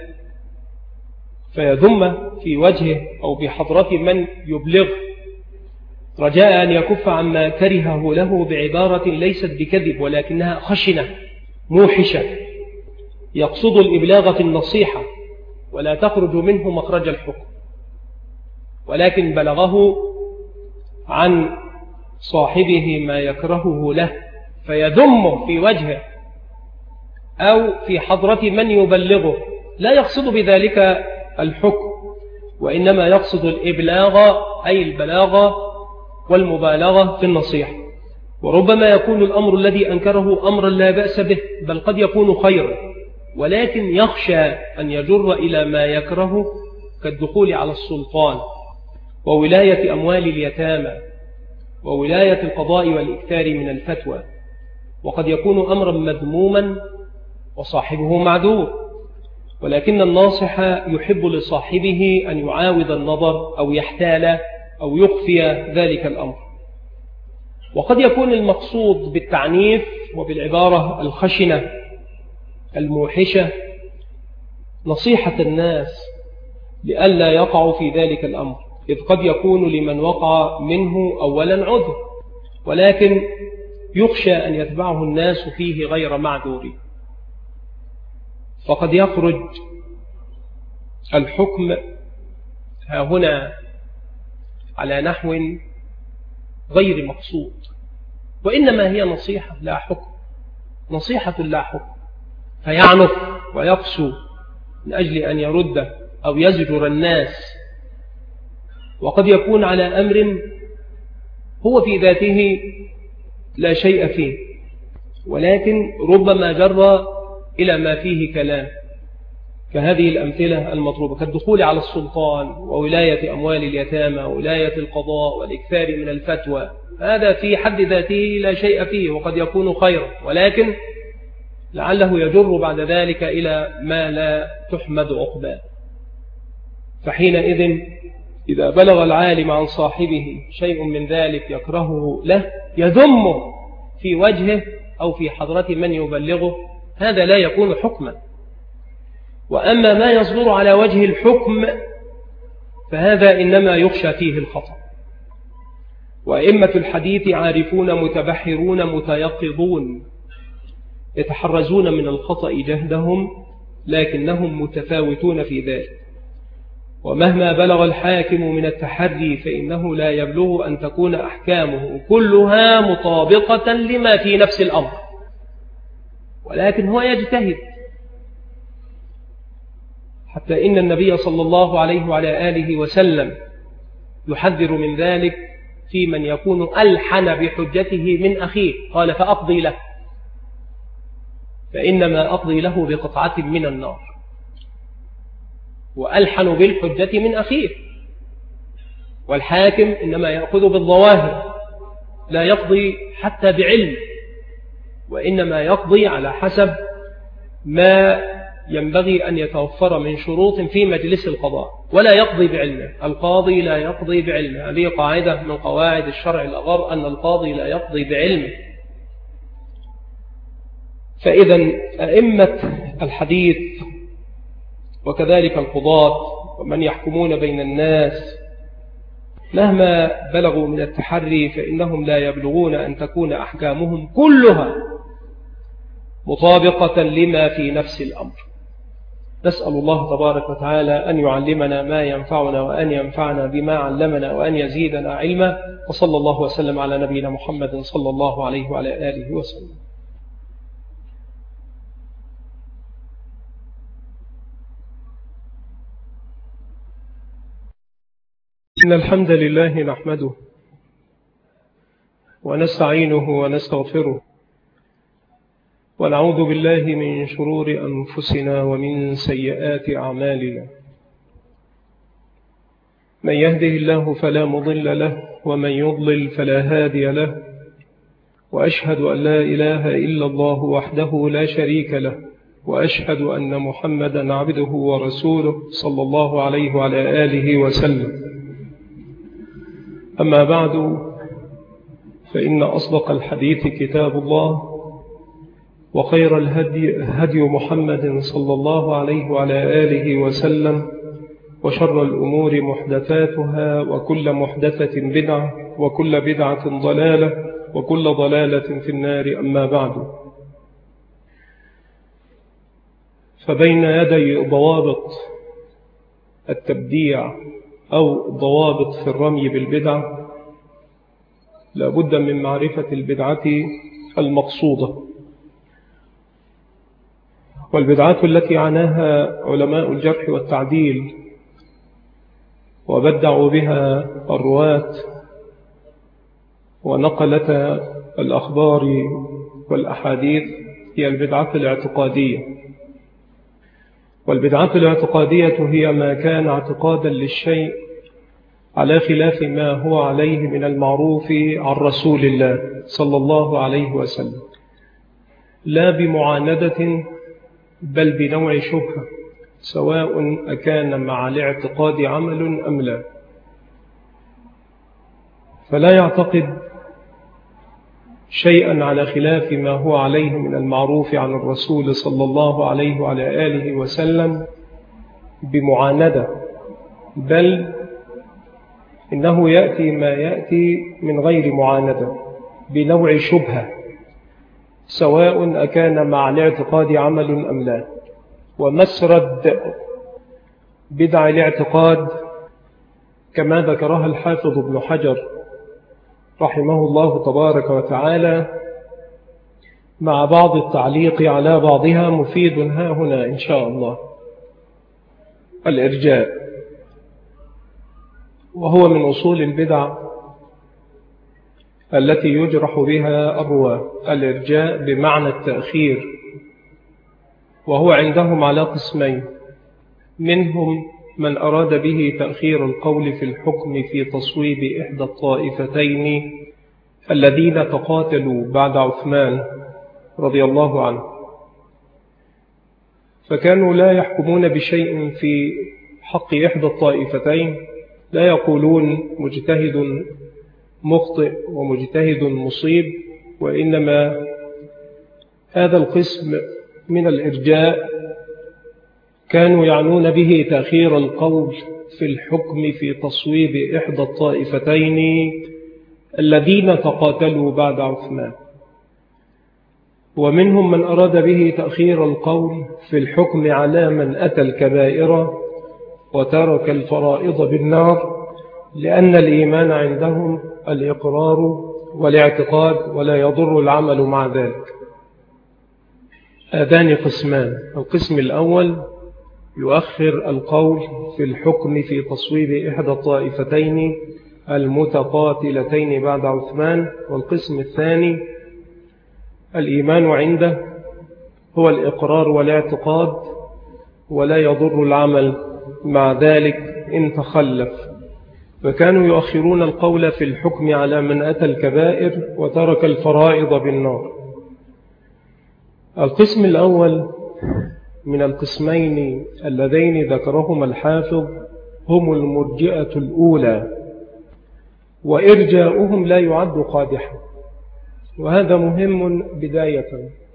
فيذم في وجهه أو بحضرة من يبلغ رجاء أن يكف عما كرهه له بعبارة ليست بكذب ولكنها خشنة موحشة يقصد الإبلاغ في النصيحة ولا تخرج منه مخرج الحكم، ولكن بلغه عن صاحبه ما يكرهه له فيذمه في وجهه أو في حضرة من يبلغه، لا يقصد بذلك الحكم وإنما يقصد الإبلاغ أي البلاغة والمبالغة في النصيحة. وربما يكون الأمر الذي أنكره أمرا لا بأس به بل قد يكون خيرا، ولكن يخشى أن يجر إلى ما يكره كالدخول على السلطان وولاية أموال اليتامى وولاية القضاء والإكثار من الفتوى، وقد يكون أمرا مذموما وصاحبه معذور، ولكن الناصح يحب لصاحبه أن يعاود النظر أو يحتال أو يخفي ذلك الأمر. وقد يكون المقصود بالتعنيف وبالعبارة الخشنة الموحشة نصيحة الناس لئلا يقعوا في ذلك الأمر، إذ قد يكون لمن وقع منه أولا عذر، ولكن يخشى أن يتبعه الناس فيه غير معذورين، فقد يخرج الحكم ها هنا على نحو غير مقصود، وإنما هي نصيحة لا حكم، نصيحة لا حكم، فيعنف ويقسو من أجل أن يرد أو يزجر الناس، وقد يكون على أمر هو في ذاته لا شيء فيه، ولكن ربما جر إلى ما فيه كلام، كهذه الأمثلة المطلوبة كالدخول على السلطان وولاية أموال اليتامى وولاية القضاء والإكثار من الفتوى. هذا في حد ذاته لا شيء فيه وقد يكون خيرا، ولكن لعله يجر بعد ذلك إلى ما لا تحمد عقباه. فحينئذ إذا بلغ العالم عن صاحبه شيء من ذلك يكرهه له يذمه في وجهه أو في حضرة من يبلغه، هذا لا يكون حكما. وأما ما يصدر على وجه الحكم فهذا إنما يخشى فيه الخطأ. وأئمة الحديث عارفون متبحرون متيقظون يتحرزون من الخطأ جهدهم، لكنهم متفاوتون في ذلك. ومهما بلغ الحاكم من التحري فإنه لا يبلغ أن تكون أحكامه كلها مطابقة لما في نفس الأمر، ولكن هو يجتهد. حتى إن النبي صلى الله عليه وعلى آله وسلم يحذر من ذلك في من يكون ألحن بحجته من أخيه، قال فأقضي له، فإنما أقضي له بقطعة من النار، وألحن بالحجة من أخيه. والحاكم إنما يأخذ بالظواهر، لا يقضي حتى بعلم، وإنما يقضي على حسب ما ينبغي أن يتوفر من شروط في مجلس القضاء، ولا يقضي بعلمه. القاضي لا يقضي بعلمه، هذه قاعدة من قواعد الشرع الأغر، أن القاضي لا يقضي بعلمه. فإذا أئمة الحديث وكذلك القضاة ومن يحكمون بين الناس مهما بلغوا من التحري فإنهم لا يبلغون أن تكون أحكامهم كلها مطابقة لما في نفس الأمر. نسأل الله تبارك وتعالى أن يعلمنا ما ينفعنا وأن ينفعنا بما علمنا وأن يزيدنا علما، وصلى الله وسلم على نبينا محمد صلى الله عليه وعلى آله وسلم. إن الحمد لله نحمده ونستعينه ونستغفره ونعوذ بالله من شرور أنفسنا ومن سيئات أعمالنا. من يهده الله فلا مضل له ومن يضلل فلا هادي له، وأشهد أن لا إله إلا الله وحده لا شريك له، وأشهد أن محمدا عبده ورسوله صلى الله عليه وعلى آله وسلم. أما بعد، فإن أصدق الحديث كتاب الله، وخير الهدي هدي محمد صلى الله عليه وعلى آله وسلم، وشر الأمور محدثاتها، وكل محدثة بدعة، وكل بدعة ضلالة، وكل ضلالة في النار. أما بعد، فبين يدي ضوابط التبديع أو ضوابط في الرمي بالبدعة لا بد من معرفة البدعة المقصودة. والبدعة التي عناها علماء الجرح والتعديل وبدعوا بها الرواة ونقلة الأخبار والأحاديث هي البدعة الاعتقادية. والبدعة الاعتقادية هي ما كان اعتقادا للشيء على خلاف ما هو عليه من المعروف عن رسول الله صلى الله عليه وسلم، لا بمعاندة بل بنوع شبهة، سواء أكان مع الاعتقاد عمل أم لا. فلا يعتقد شيئا على خلاف ما هو عليه من المعروف عن الرسول صلى الله عليه وعلى آله وسلم بمعاندة، بل إنه يأتي ما يأتي من غير معاندة بنوع شبهة، سواء أكان مع الاعتقاد عمل أم لا. ومسرد بدع الاعتقاد كما ذكرها الحافظ ابن حجر رحمه الله تبارك وتعالى مع بعض التعليق على بعضها مفيد ها هنا إن شاء الله. الإرجاء، وهو من أصول البدع التي يجرح بها الرواة. الإرجاء بمعنى التأخير، وهو عندهم على قسمين: منهم من أراد به تأخير القول في الحكم في تصويب إحدى الطائفتين الذين تقاتلوا بعد عثمان رضي الله عنه، فكانوا لا يحكمون بشيء في حق إحدى الطائفتين، لا يقولون مجتهد مخطئ ومجتهد مصيب، وإنما هذا القسم من الإرجاء كانوا يعنون به تأخير القول في الحكم في تصويب إحدى الطائفتين الذين تقاتلوا بعد عثمان. ومنهم من أراد به تأخير القول في الحكم على من أتى الكبائر وترك الفرائض بالنار، لأن الإيمان عندهم الإقرار والاعتقاد ولا يضر العمل مع ذلك. هذان قسمان: القسم الأول يؤخر القول في الحكم في تصويب إحدى الطائفتين المتقاتلتين بعد عثمان، والقسم الثاني الإيمان عنده هو الإقرار والاعتقاد ولا يضر العمل مع ذلك إن تخلف، فكانوا يؤخرون القول في الحكم على من أتى الكبائر وترك الفرائض بالنار. القسم الأول من القسمين اللذين ذكرهما الحافظ هم المرجئة الأولى، وإرجاؤهم لا يعد قادحا، وهذا مهم بداية،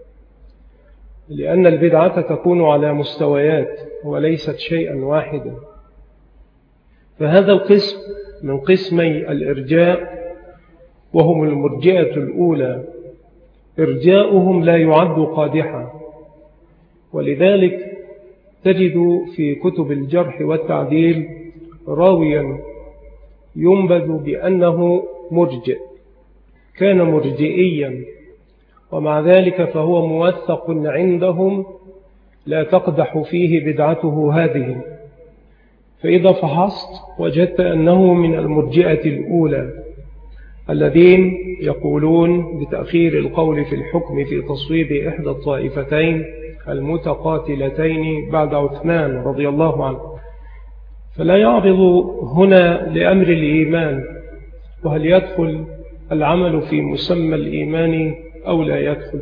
لأن البدعة تكون على مستويات وليست شيئا واحدا. فهذا القسم من قسمي الإرجاء وهم المرجئة الأولى، إرجاؤهم لا يعد قادحا، ولذلك تجد في كتب الجرح والتعديل راويا ينبذ بأنه مرجئ، كان مرجئيا، ومع ذلك فهو موثق عندهم لا تقدح فيه بدعته هذه. فإذا فحصت وجدت أنه من المرجئة الأولى الذين يقولون بتأخير القول في الحكم في تصويب إحدى الطائفتين المتقاتلتين بعد عثمان رضي الله عنه. فلا يعرض هنا لأمر الإيمان، وهل يدخل العمل في مسمى الإيمان أو لا يدخل.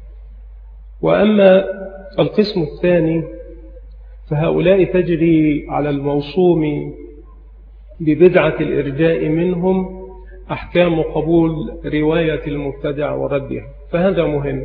وأما القسم الثاني فهؤلاء تجري على الموصوم ببدعة الإرجاء منهم أحكام قبول رواية المبتدع وردها، فهذا مهم.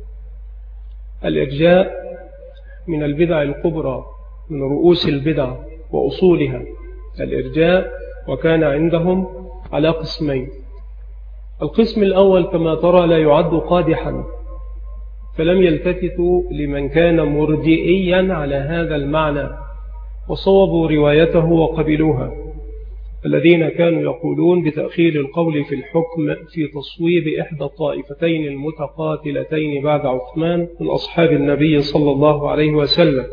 الإرجاء من البدع الكبرى، من رؤوس البدع وأصولها الإرجاء، وكان عندهم على قسمين: القسم الأول كما ترى لا يعد قادحا، فلم يلتفتوا لمن كان مرجئيا على هذا المعنى وصوبوا روايته وقبلوها، الذين كانوا يقولون بتأخير القول في الحكم في تصويب إحدى الطائفتين المتقاتلتين بعد عثمان من أصحاب النبي صلى الله عليه وسلم.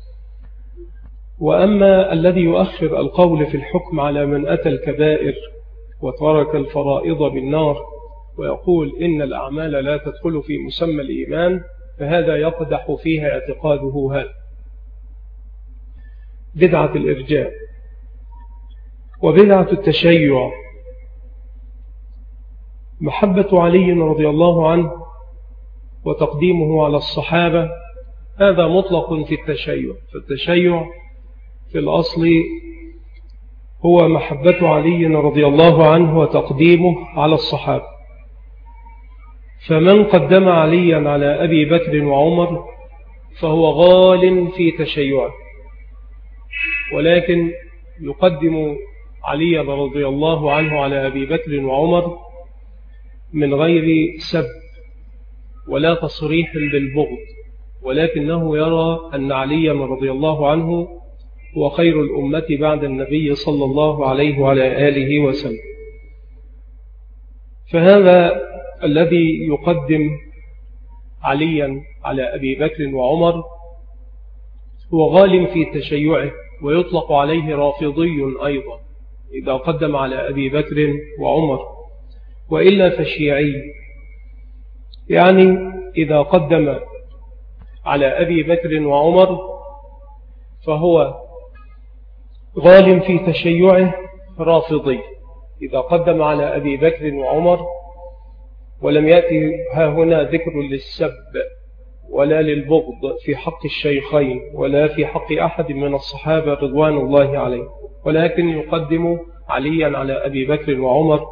وأما الذي يؤخر القول في الحكم على من أتى الكبائر وترك الفرائض بالنار ويقول إن الأعمال لا تدخل في مسمى الإيمان، فهذا يقدح فيها اعتقاده هذا بدعة الإرجاء. وبدعة التشيع محبة علي رضي الله عنه وتقديمه على الصحابة، هذا مطلق في التشيع. فالتشيع في الأصل هو محبة علي رضي الله عنه وتقديمه على الصحابة. فمن قدم عليا على أبي بكر وعمر فهو غال في تشيعه، ولكن يقدم علي رضي الله عنه على أبي بكر وعمر من غير سب ولا تصريح بالبغض، ولكنه يرى أن علي رضي الله عنه هو خير الأمة بعد النبي صلى الله عليه وعلى آله وسلم. فهذا الذي يقدم عليا على أبي بكر وعمر هو غال في تشيعه، ويطلق عليه رافضي أيضا إذا قدم على أبي بكر وعمر، وإلا فشيعي، يعني إذا قدم على أبي بكر وعمر فهو غال في تشيعه رافضي، إذا قدم على أبي بكر وعمر ولم يأتي ها هنا ذكر للسب ولا للبغض في حق الشيخين ولا في حق أحد من الصحابة رضوان الله عليه، ولكن يقدم عليا على أبي بكر وعمر،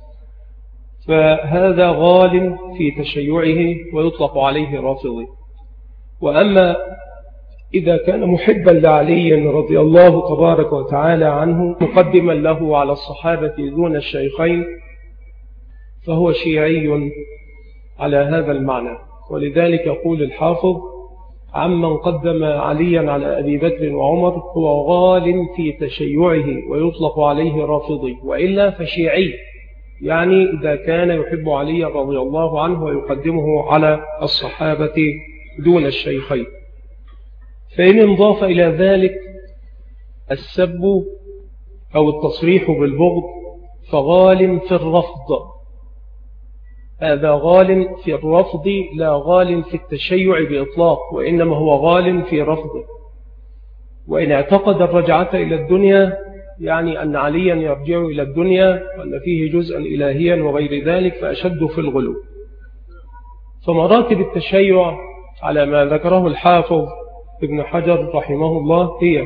فهذا غال في تشيعه ويطلق عليه رافضي. وأما إذا كان محبا لعلي رضي الله تبارك وتعالى عنه مقدما له على الصحابة دون الشيخين فهو شيعي على هذا المعنى. ولذلك يقول الحافظ عمن قدم عليا على أبي بكر وعمر هو غال في تشيعه ويطلق عليه رافضي، وإلا فشيعي، يعني إذا كان يحب علي رضي الله عنه ويقدمه على الصحابة دون الشيخين. فإن انضاف إلى ذلك السب أو التصريح بالبغض فغال في الرفض، هذا غال في الرفض لا غال في التشيع بإطلاق، وإنما هو غال في رفضه. وإن اعتقد الرجعة إلى الدنيا، يعني أن عليا يرجع إلى الدنيا وأن فيه جزءا إلهيا وغير ذلك، فأشد في الغلو. فمراتب التشيع على ما ذكره الحافظ ابن حجر رحمه الله هي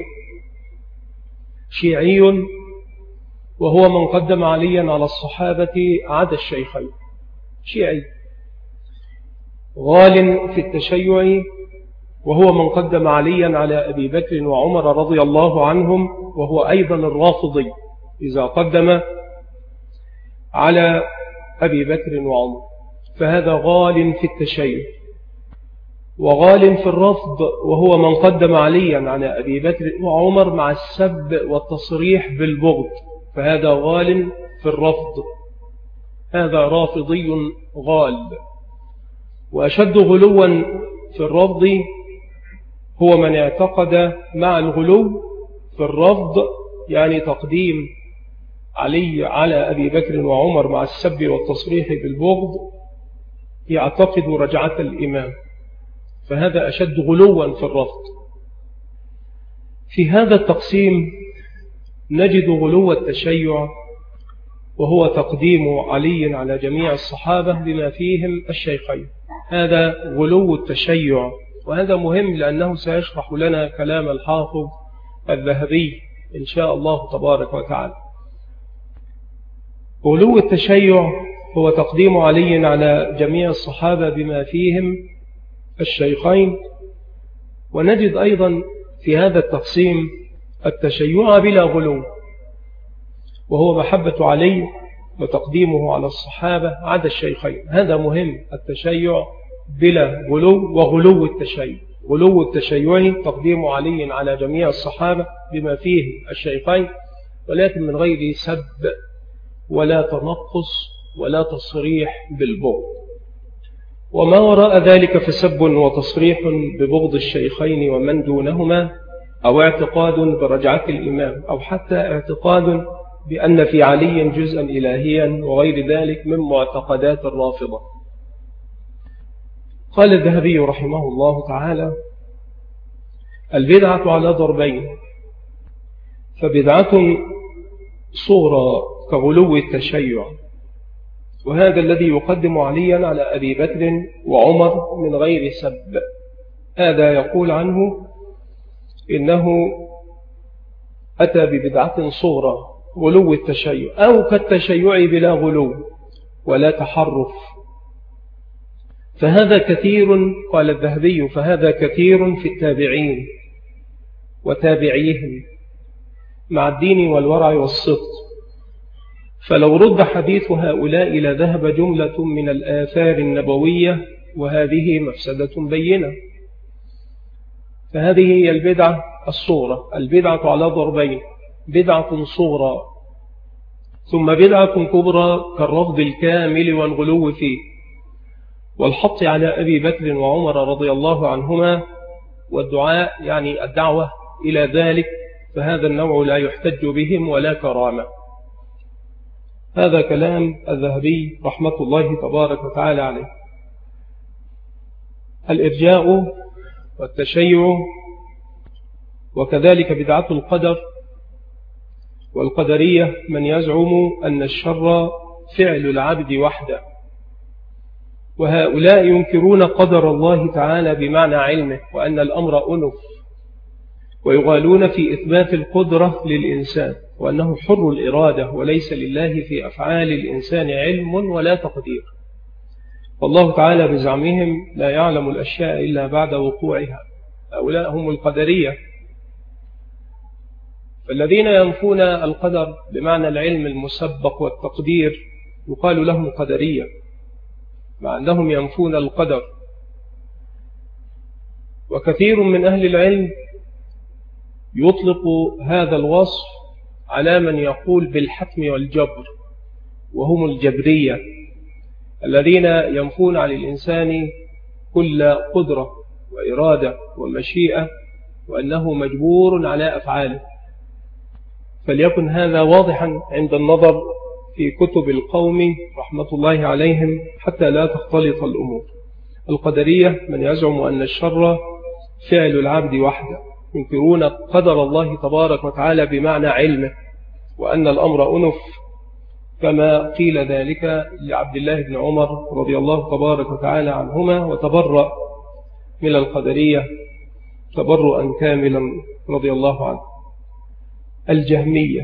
شيعي وهو من قدم عليا على الصحابة عدا الشيخين، شيعي غال في التشيع وهو من قدم عليا على أبي بكر وعمر رضي الله عنهم، وهو أيضا الرافضي إذا قدم على أبي بكر وعمر، فهذا غال في التشيع. وغال في الرفض وهو من قدم عليا على أبي بكر وعمر مع السب والتصريح بالبغض، فهذا غال في الرفض، هذا رافضي غال. وأشد غلوا في الرفض هو من اعتقد مع الغلو في الرفض، يعني تقديم علي على أبي بكر وعمر مع السب والتصريح بالبغض، يعتقد رجعة الإمام، فهذا أشد غلوا في الرفض. في هذا التقسيم نجد غلو التشيع وهو تقديم علي على جميع الصحابة بما فيهم الشيخين، هذا غلو التشيع. وهذا مهم لأنه سيشرح لنا كلام الحافظ الذهبي إن شاء الله تبارك وتعالى. غلو التشيع هو تقديم علي على جميع الصحابة بما فيهم الشيخين. ونجد أيضا في هذا التقسيم التشيع بلا غلو، وهو محبة علي وتقديمه على الصحابة عدا الشيخين، هذا مهم، التشيع بلا غلو وغلو التشيع. غلو التشيع تقديم علي على جميع الصحابة بما فيه الشيخين، ولكن من غير سب ولا تنقص ولا تصريح بالبغض. وما وراء ذلك فسب وتصريح ببغض الشيخين ومن دونهما، أو اعتقاد برجعة الإمام، أو حتى اعتقاد بأن في علي جزءا إلهيا وغير ذلك من معتقدات الرافضة. قال الذهبي رحمه الله تعالى: البدعة على ضربين، فبدعة صغرى كغلو التشيع، وهذا الذي يقدم عليا على أبي بكر وعمر من غير سب، هذا يقول عنه إنه أتى ببدعة صغرى غلو التشيع، أو كالتشيع بلا غلو ولا تحرف، فهذا كثير، قال الذهبي، فهذا كثير في التابعين وتابعيهم مع الدين والورع والصدق، فلو رد حديث هؤلاء لذهب جملة من الآثار النبوية، وهذه مفسدة بينة. فهذه هي البدعة الصغرى. البدعة على ضربين: بدعة صغرى ثم بدعة كبرى كالرفض الكامل والغلو فيه والحط على أبي بكر وعمر رضي الله عنهما والدعاء، يعني الدعوة إلى ذلك، فهذا النوع لا يحتج بهم ولا كرامة. هذا كلام الذهبي رحمة الله تبارك وتعالى عليه. الإرجاء والتشيع وكذلك بدعة القدر والقدرية من يزعم أن الشر فعل العبد وحده، وهؤلاء ينكرون قدر الله تعالى بمعنى علمه وأن الأمر أنف، ويغالون في إثبات القدرة للإنسان وأنه حر الإرادة وليس لله في أفعال الإنسان علم ولا تقدير، والله تعالى بزعمهم لا يعلم الأشياء إلا بعد وقوعها. هؤلاء هم القدرية. فالذين ينفون القدر بمعنى العلم المسبق والتقدير يقال لهم قدرية، مع أنهم ينفون القدر. وكثير من أهل العلم يطلق هذا الوصف على من يقول بالحتم والجبر، وهم الجبرية الذين ينفون عن الإنسان كل قدرة وإرادة ومشيئة، وأنه مجبور على أفعاله. فليكن هذا واضحا عند النظر في كتب القوم رحمة الله عليهم حتى لا تختلط الأمور. القدرية من يزعم أن الشر فعل العبد وحده، ينكرون قدر الله تبارك وتعالى بمعنى علمه وأن الأمر أنف، كما قيل ذلك لعبد الله بن عمر رضي الله تبارك وتعالى عنهما، وتبرأ من القدرية تبرؤا كاملا رضي الله عنه. الجهمية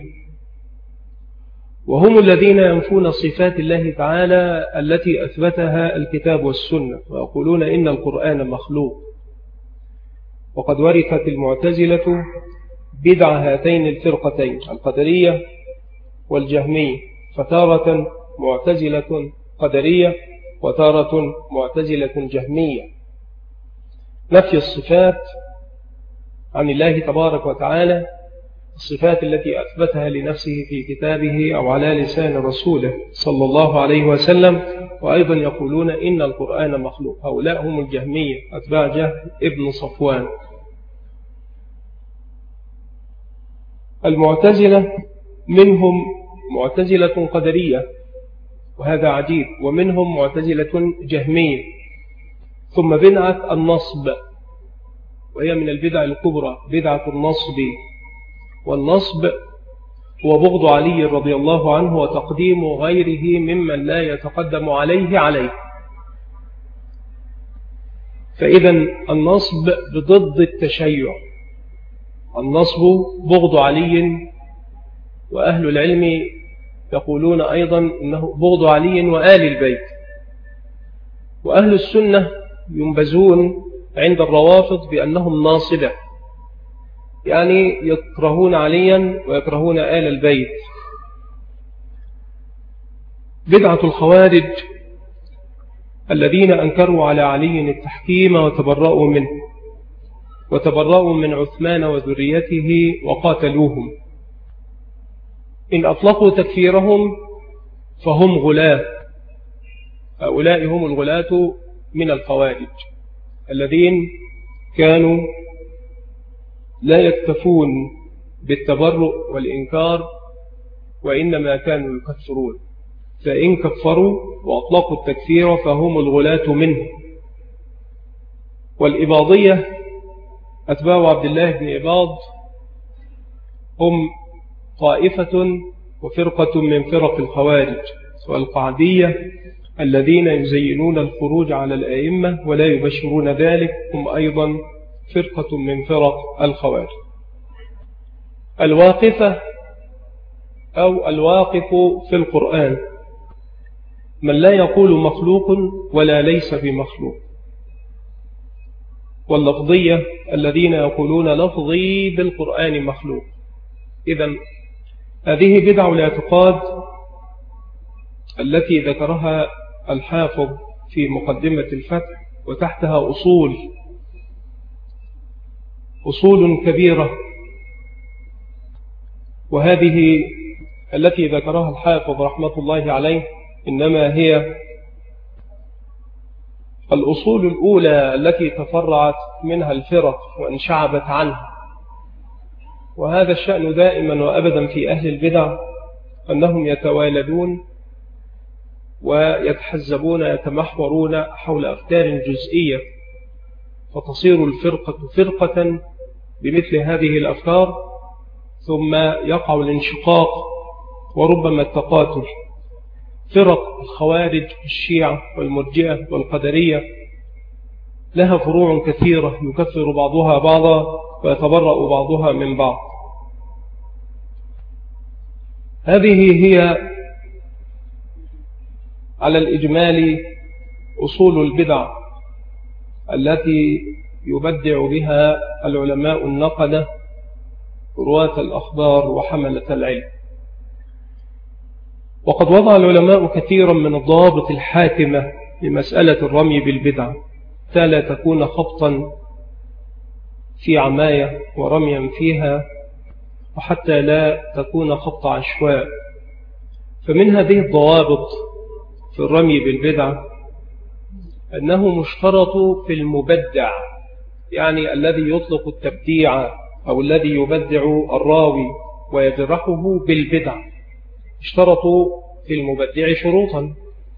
وهم الذين ينفون صفات الله تعالى التي أثبتها الكتاب والسنة، ويقولون إن القرآن مخلوق. وقد ورثت المعتزلة بدع هاتين الفرقتين القدرية والجهمية، فتارة معتزلة قدرية وتارة معتزلة جهمية. نفي الصفات عن الله تبارك وتعالى، الصفات التي أثبتها لنفسه في كتابه أو على لسان رسوله صلى الله عليه وسلم، وأيضا يقولون إن القرآن مخلوق. هؤلاء هم الجهمية أتباع جهم ابن صفوان. المعتزلة منهم معتزلة قدرية، وهذا عجيب، ومنهم معتزلة جهمية. ثم بدعة النصب، وهي من البدع الكبرى، بدعة النصب. والنصب هو بغض علي رضي الله عنه وتقديم غيره ممن لا يتقدم عليه عليه. فإذا النصب بضد التشيع. النصب بغض علي، وأهل العلم يقولون أيضا إنه بغض علي وآل البيت. وأهل السنة ينبزون عند الروافض بأنهم ناصبة، يعني يكرهون عليا ويكرهون آل البيت. بدعة الخوارج الذين أنكروا على علي التحكيم وتبرأوا منه، وتبرأوا من عثمان وذريته وقاتلوهم. إن أطلقوا تكفيرهم فهم غلاة. هؤلاء هم الغلاة من الخوارج الذين كانوا لا يكتفون بالتبرؤ والإنكار، وإنما كانوا يكفرون. فإن كفروا وأطلقوا التكفير فهم الغلاة منه. والإباضية أتباع عبد الله بن إباض هم طائفة وفرقة من فرق الخوارج. والقعدية الذين يزينون الخروج على الأئمة ولا يبشرون ذلك هم أيضا فرقة من فرق الخوارج. الواقفة أو الواقف في القرآن من لا يقول مخلوق ولا ليس بمخلوق، واللفظية الذين يقولون لفظي بالقرآن مخلوق. إذن هذه بدع الاعتقاد التي ذكرها الحافظ في مقدمة الفتح، وتحتها أصول أصول كبيرة، وهذه التي ذكرها الحافظ رحمة الله عليه إنما هي الأصول الأولى التي تفرعت منها الفرق وانشعبت عنها. وهذا الشأن دائما وأبدا في أهل البدع، أنهم يتوالدون ويتحزبون يتمحورون حول أفكار جزئية، فتصير الفرقة فرقة بمثل هذه الأفكار، ثم يقع الانشقاق وربما التقاتل. فرق الخوارج الشيعة والمرجئة والقدرية لها فروع كثيرة يكفر بعضها بعضا ويتبرأ بعضها من بعض. هذه هي على الإجمال أصول البدع التي يبدع بها العلماء النقدة رواة الأخبار وحملة العلم. وقد وضع العلماء كثيرا من الضوابط الحاكمة لمسألة الرمي بالبدع، حتى لا تكون خبطا في عماية ورميا فيها، وحتى لا تكون خبط عشواء. فمن هذه الضوابط في الرمي بالبدع أنه مشترط في المبدع، يعني الذي يطلق التبديع أو الذي يبدع الراوي ويجرحه بالبدع، اشترطوا في المبدع شروطا،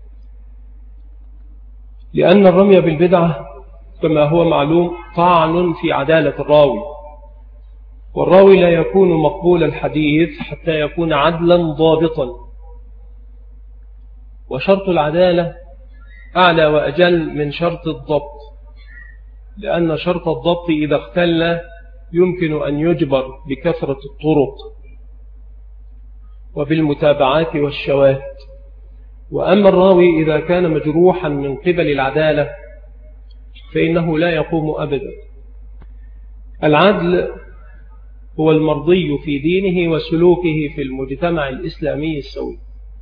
لأن الرمي بالبدعة كما هو معلوم طعن في عدالة الراوي، والراوي لا يكون مقبول الحديث حتى يكون عدلا ضابطا، وشرط العدالة أعلى وأجل من شرط الضبط، لأن شرط الضبط إذا اختل يمكن أن يجبر بكثرة الطرق وبالمتابعات والشواهد. وأما الراوي إذا كان مجروحا من قبل العدالة فإنه لا يقوم أبدا. العدل هو المرضي في دينه وسلوكه في المجتمع الإسلامي السوي،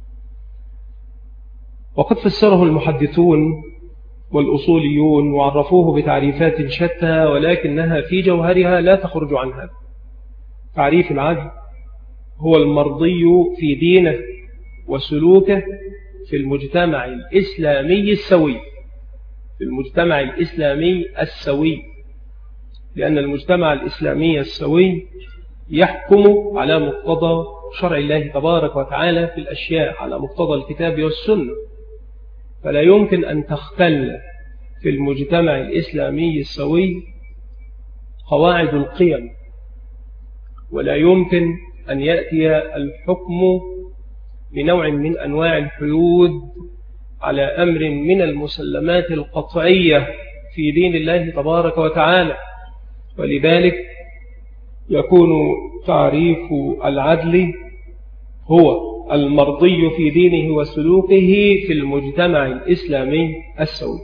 وقد فسره المحدثون والأصوليون وعرفوه بتعريفات شتى، ولكنها في جوهرها لا تخرج عن هذا. تعريف العدل هو المرضي في دينه وسلوكه في المجتمع الإسلامي السوي، في المجتمع الإسلامي السوي، لأن المجتمع الإسلامي السوي يحكم على مقتضى شرع الله تبارك وتعالى في الأشياء، على مقتضى الكتاب والسنة، فلا يمكن أن تختل في المجتمع الإسلامي السوي قواعد القيم، ولا يمكن أن يأتي الحكم بنوع من أنواع الحيود على أمر من المسلمات القطعية في دين الله تبارك وتعالى. ولذلك يكون تعريف العدل هو المرضي في دينه وسلوكه في المجتمع الإسلامي السوي.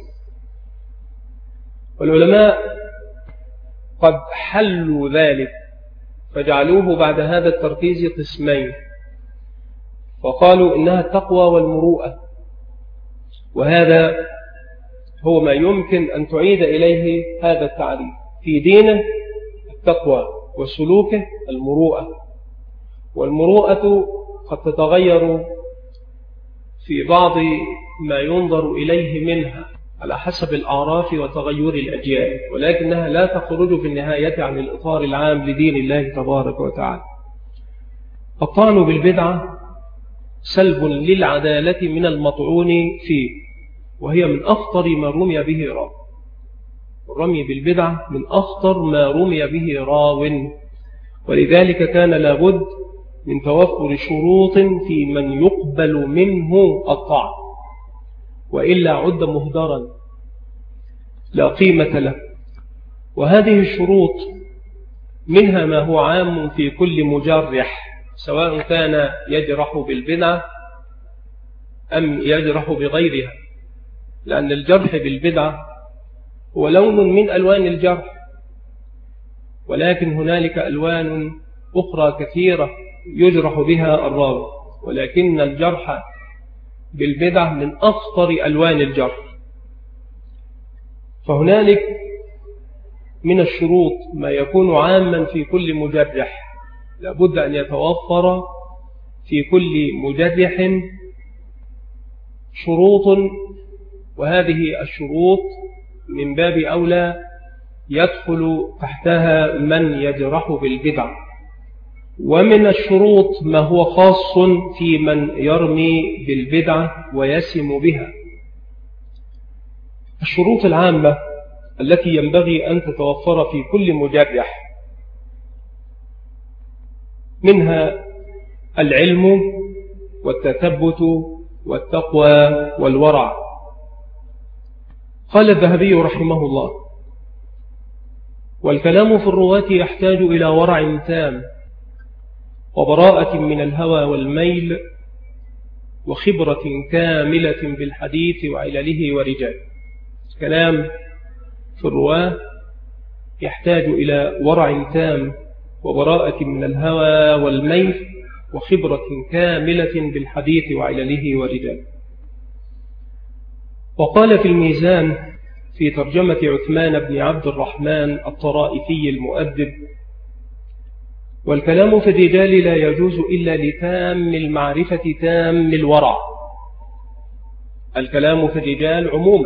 والعلماء قد حلوا ذلك فجعلوه بعد هذا التركيز قسمين، وقالوا إنها التقوى والمروءة، وهذا هو ما يمكن أن تعيد إليه هذا التعريف. في دينه التقوى وسلوكه المروءة، والمروءة قد تتغير في بعض ما ينظر إليه منها على حسب الأعراف وتغير الأجيال، ولكنها لا تخرج في النهاية عن الإطار العام لدين الله تبارك وتعالى. الطعن بالبدعة سلب للعدالة من المطعون فيه، وهي من أخطر ما رمي به راو. الرمي بالبدعة من أخطر ما رمي به راو، ولذلك كان لابد من توفر شروط في من يقبل منه الطعن، وإلا عد مهدرا لا قيمة له. وهذه الشروط منها ما هو عام في كل مجرح، سواء كان يجرح بالبدعة أم يجرح بغيرها، لأن الجرح بالبدعة هو لون من ألوان الجرح، ولكن هنالك ألوان أخرى كثيرة يجرح بها الراوي، ولكن الجرح بالبدعة من أخطر ألوان الجرح. فهنالك من الشروط ما يكون عاما في كل مجرح، لابد أن يتوفر في كل مجرح شروط، وهذه الشروط من باب أولى يدخل تحتها من يجرح بالبدع. ومن الشروط ما هو خاص في من يرمي بالبدع ويسم بها. الشروط العامة التي ينبغي أن تتوفر في كل مجرح منها العلم والتثبت والتقوى والورع. قال الذهبي رحمه الله: والكلام في الرواة يحتاج إلى ورع تام وبراءة من الهوى والميل وخبرة كاملة بالحديث وعلله ورجاله. الكلام في الرواة يحتاج إلى ورع تام وبراءة من الهوى والميل وخبرة كاملة بالحديث وعلله ورجاله. وقال في الميزان في ترجمة عثمان بن عبد الرحمن الطرائفي المؤدب: والكلام في الرجال لا يجوز إلا لتام المعرفة تام الورع. الكلام في الرجال عموما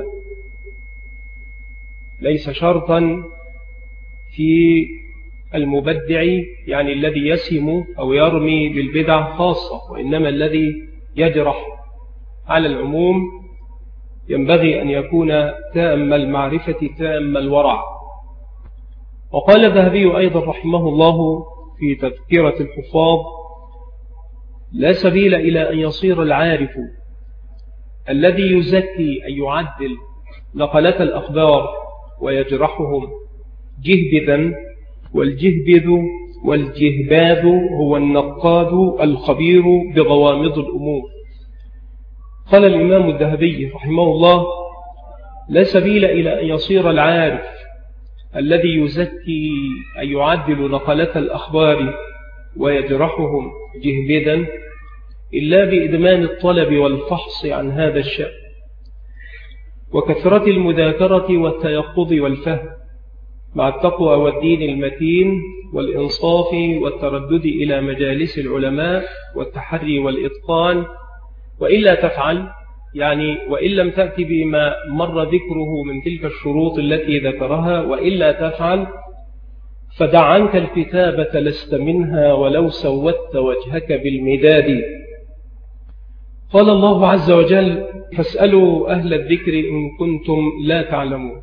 ليس شرطا في المبدع، يعني الذي يسم أو يرمي بالبدع خاصة، وإنما الذي يجرح على العموم ينبغي أن يكون تام المعرفة تام الورع. وقال الذهبي أيضا رحمه الله في تذكرة الحفاظ: لا سبيل إلى أن يصير العارف الذي يزكي أن يعدل نقلة الأخبار ويجرحهم جهبذا، والجهبذ والجهباذ هو النقاد الخبير بغوامض الأمور. قال الإمام الذهبي رحمه الله: لا سبيل إلى أن يصير العارف الذي يزكي أن يعدل نقلة الأخبار ويجرحهم جهبذا إلا بإدمان الطلب والفحص عن هذا الشأن، وكثرة المذاكرة والتيقظ والفهم، مع التقوى والدين المتين والإنصاف والتردد إلى مجالس العلماء والتحري والإتقان. وإلا تفعل، يعني وإن لم تأتي بما مر ذكره من تلك الشروط التي ذكرها، وإلا تفعل فدع عنك الكتابة لست منها ولو سودت وجهك بالمداد. قال الله عز وجل: فاسألوا أهل الذكر إن كنتم لا تعلمون.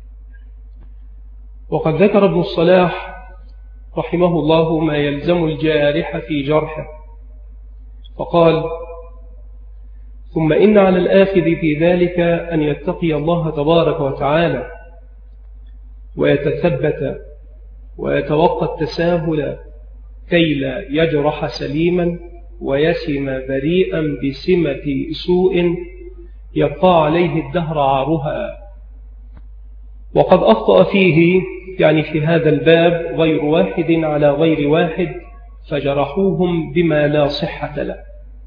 وقد ذكر ابن الصلاح رحمه الله ما يلزم الجارح في جرحه، فقال: ثم إن على الآخذ في ذلك أن يتقي الله تبارك وتعالى ويتثبت ويتوقى التساهل كي لا يجرح سليما ويسم بريئا بسمة سوء يبقى عليه الدهر عارها. وقد أخطأ فيه، يعني في هذا الباب، غير واحد على غير واحد فجرحوهم بما لا صحة له.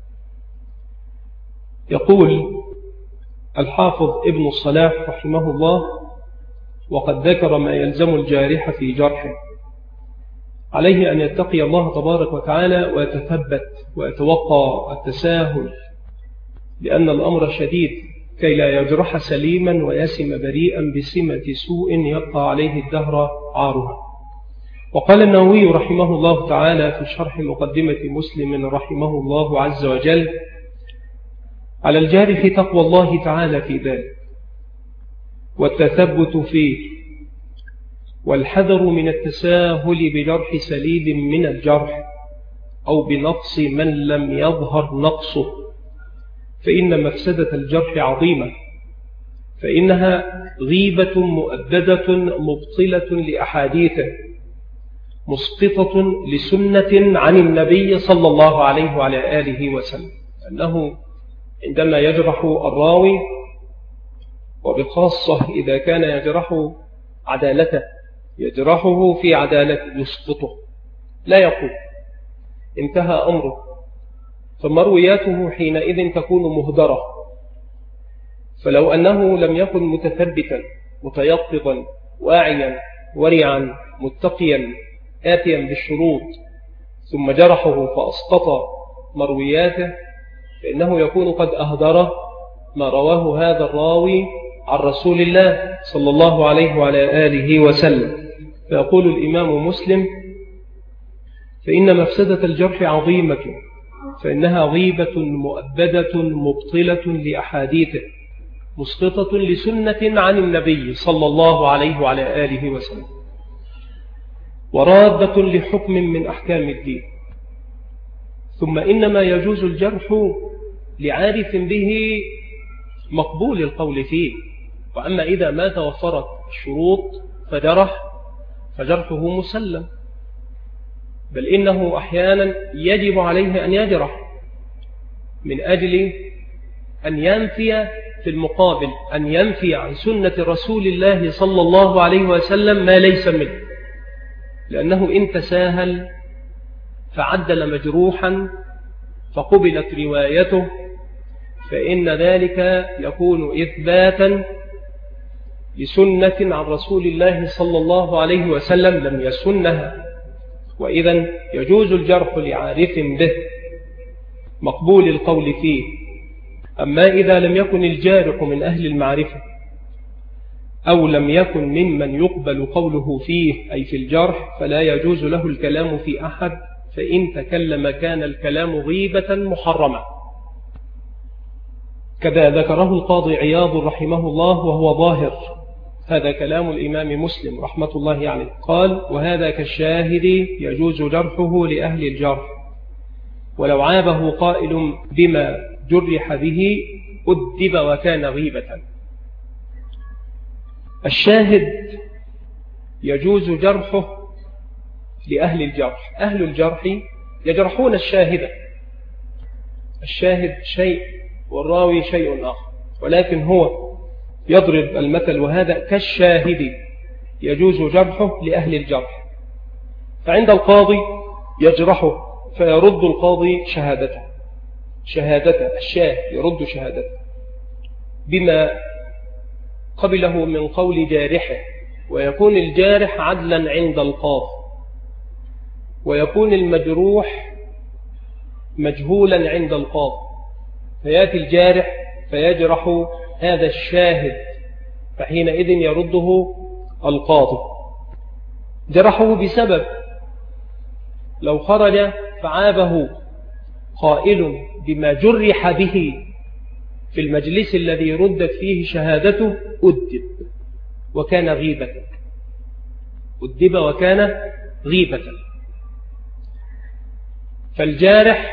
يقول الحافظ ابن الصلاح رحمه الله: وقد ذكر ما يلزم الجارح في جرحه، عليه أن يتقي الله تبارك وتعالى ويتثبت ويتوقى التساهل، لأن الأمر شديد، كي لا يجرح سليما ويسم بريئا بسمة سوء يبقى عليه الدهر عارها. وقال النووي رحمه الله تعالى في شرح مقدمة مسلم رحمه الله عز وجل: على الجارح تقوى الله تعالى في ذلك والتثبت فيه، والحذر من التساهل بجرح سليم من الجرح أو بنقص من لم يظهر نقصه، فإن مفسدة الجرح عظيمة، فإنها غيبة مؤبدة مبطلة لأحاديثه، مسقطة لسنة عن النبي صلى الله عليه وعلى آله وسلم، أنه عندما يجرح الراوي، وبخاصة إذا كان يجرح عدالته، يجرحه في عدالته، يسقطه، لا يقول انتهى أمره، فمروياته حينئذ تكون مهدرة. فلو أنه لم يكن متثبتا متيقظا واعيا ورعا متقيا آتيا بالشروط ثم جرحه فأسقط مروياته، فإنه يكون قد أهدر ما رواه هذا الراوي عن رسول الله صلى الله عليه وعلى آله وسلم. فيقول الإمام مسلم: فإن مفسدة الجرح عظيمة، فإنها غيبة مؤبدة مبطلة لأحاديثه، مسقطة لسنة عن النبي صلى الله عليه وعلى آله وسلم، ورادة لحكم من أحكام الدين. ثم إنما يجوز الجرح لعارف به مقبول القول فيه، وأما إذا ما توفرت الشروط فجرح فجرحه مسلم، بل إنه أحيانا يجب عليه أن يجرح من أجل أن ينفي في المقابل، أن ينفي عن سنة رسول الله صلى الله عليه وسلم ما ليس منه، لأنه إن تساهل فعدل مجروحا فقبلت روايته، فإن ذلك يكون إثباتا لسنة عن رسول الله صلى الله عليه وسلم لم يسنها، وإذن يجوز الجرح لعارف به مقبول القول فيه. أما إذا لم يكن الجارح من أهل المعرفة أو لم يكن ممن يقبل قوله فيه أي في الجرح، فلا يجوز له الكلام في أحد، فإن تكلم كان الكلام غيبة محرمة. كذا ذكره القاضي عياض رحمه الله وهو ظاهر، هذا كلام الإمام مسلم رحمة الله عليه، قال: وهذا كالشاهد يجوز جرحه لأهل الجرح، ولو عابه قائل بما جرح به أدب وكان غيبة. الشاهد يجوز جرحه لأهل الجرح، أهل الجرح يجرحون الشاهد، الشاهد شيء والراوي شيء آخر، ولكن هو يضرب المثل وهذا كالشاهد يجوز جرحه لأهل الجرح. فعند القاضي يجرحه فيرد القاضي شهادته، شهادته الشاهد يرد شهادته بما قبله من قول جارحه، ويكون الجارح عدلا عند القاضي، ويكون المجروح مجهولا عند القاضي، فيأتي الجارح فيجرح هذا الشاهد، فحينئذ يرده القاضي. جرحه بسبب، لو خرج فعابه قائل بما جرح به في المجلس الذي ردت فيه شهادته أدب وكان غيبة، أدب وكان غيبة. فالجارح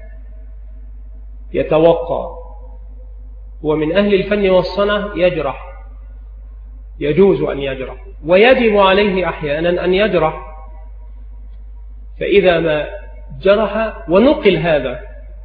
يتوقع، ومن أهل الفن والصنع يجرح، يجوز أن يجرح، ويجب عليه أحيانا أن يجرح، فإذا ما جرح ونقل هذا،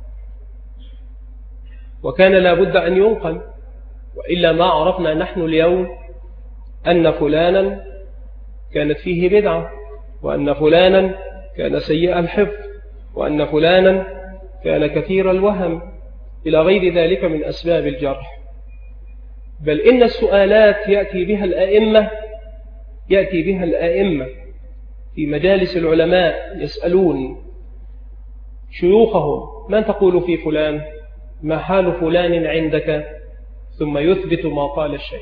وكان لا بد أن ينقل، وإلا ما عرفنا نحن اليوم أن فلانا كانت فيه بدعة، وأن فلانا كان سيء الحفظ، وأن فلانا كان كثير الوهم، إلى غير ذلك من أسباب الجرح. بل إن السؤالات يأتي بها الأئمة يأتي بها الأئمة في مجالس العلماء، يسألون شيوخهم: ما تقول في فلان؟ ما حال فلان عندك؟ ثم يثبت ما قال الشيخ.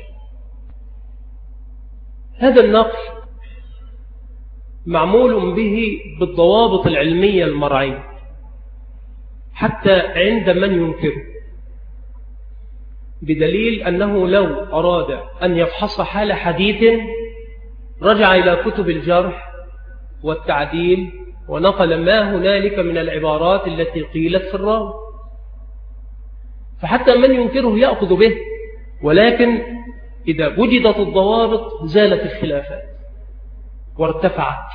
هذا النقل معمول به بالضوابط العلمية المرعية، حتى عند من ينكره، بدليل أنه لو أراد أن يفحص حال حديث رجع إلى كتب الجرح والتعديل ونقل ما هنالك من العبارات التي قيلت في الراوي، فحتى من ينكره يأخذ به. ولكن إذا وجدت الضوابط زالت الخلافات وارتفعت،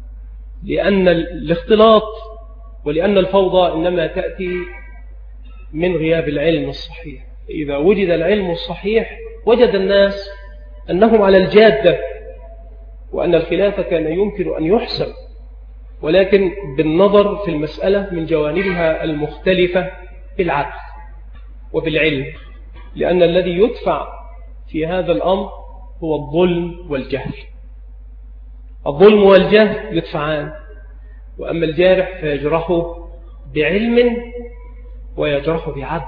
لأن الاختلاط ولأن الفوضى إنما تأتي من غياب العلم الصحيح. إذا وجد العلم الصحيح وجد الناس أنهم على الجادة، وأن الخلاف كان يمكن أن يحسب، ولكن بالنظر في المسألة من جوانبها المختلفة بالعدل وبالعلم، لأن الذي يدفع في هذا الأمر هو الظلم والجهل. الظلم والجهل يدفعان، وأما الجارح فيجرحه بعلم ويجرحه بعدل.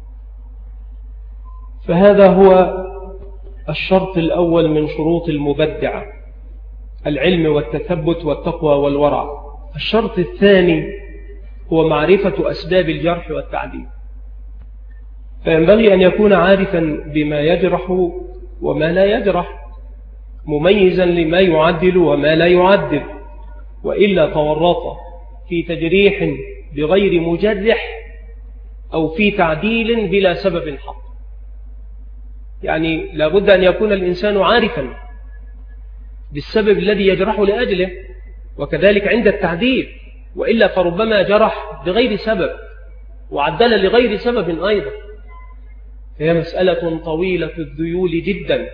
فهذا هو الشرط الأول من شروط المبدعة، العلم والتثبت والتقوى والورع. الشرط الثاني هو معرفة أسباب الجرح والتعديل، فينبغي أن يكون عارفا بما يجرح وما لا يجرح، مميزا لما يعدل وما لا يعدل، وإلا تورط في تجريح بغير مجرح أو في تعديل بلا سبب حق. يعني لابد أن يكون الإنسان عارفا بالسبب الذي يجرح لأجله، وكذلك عند التعديل، وإلا فربما جرح بغير سبب وعدل لغير سبب أيضا. هي مسألة طويلة الذيول جدا،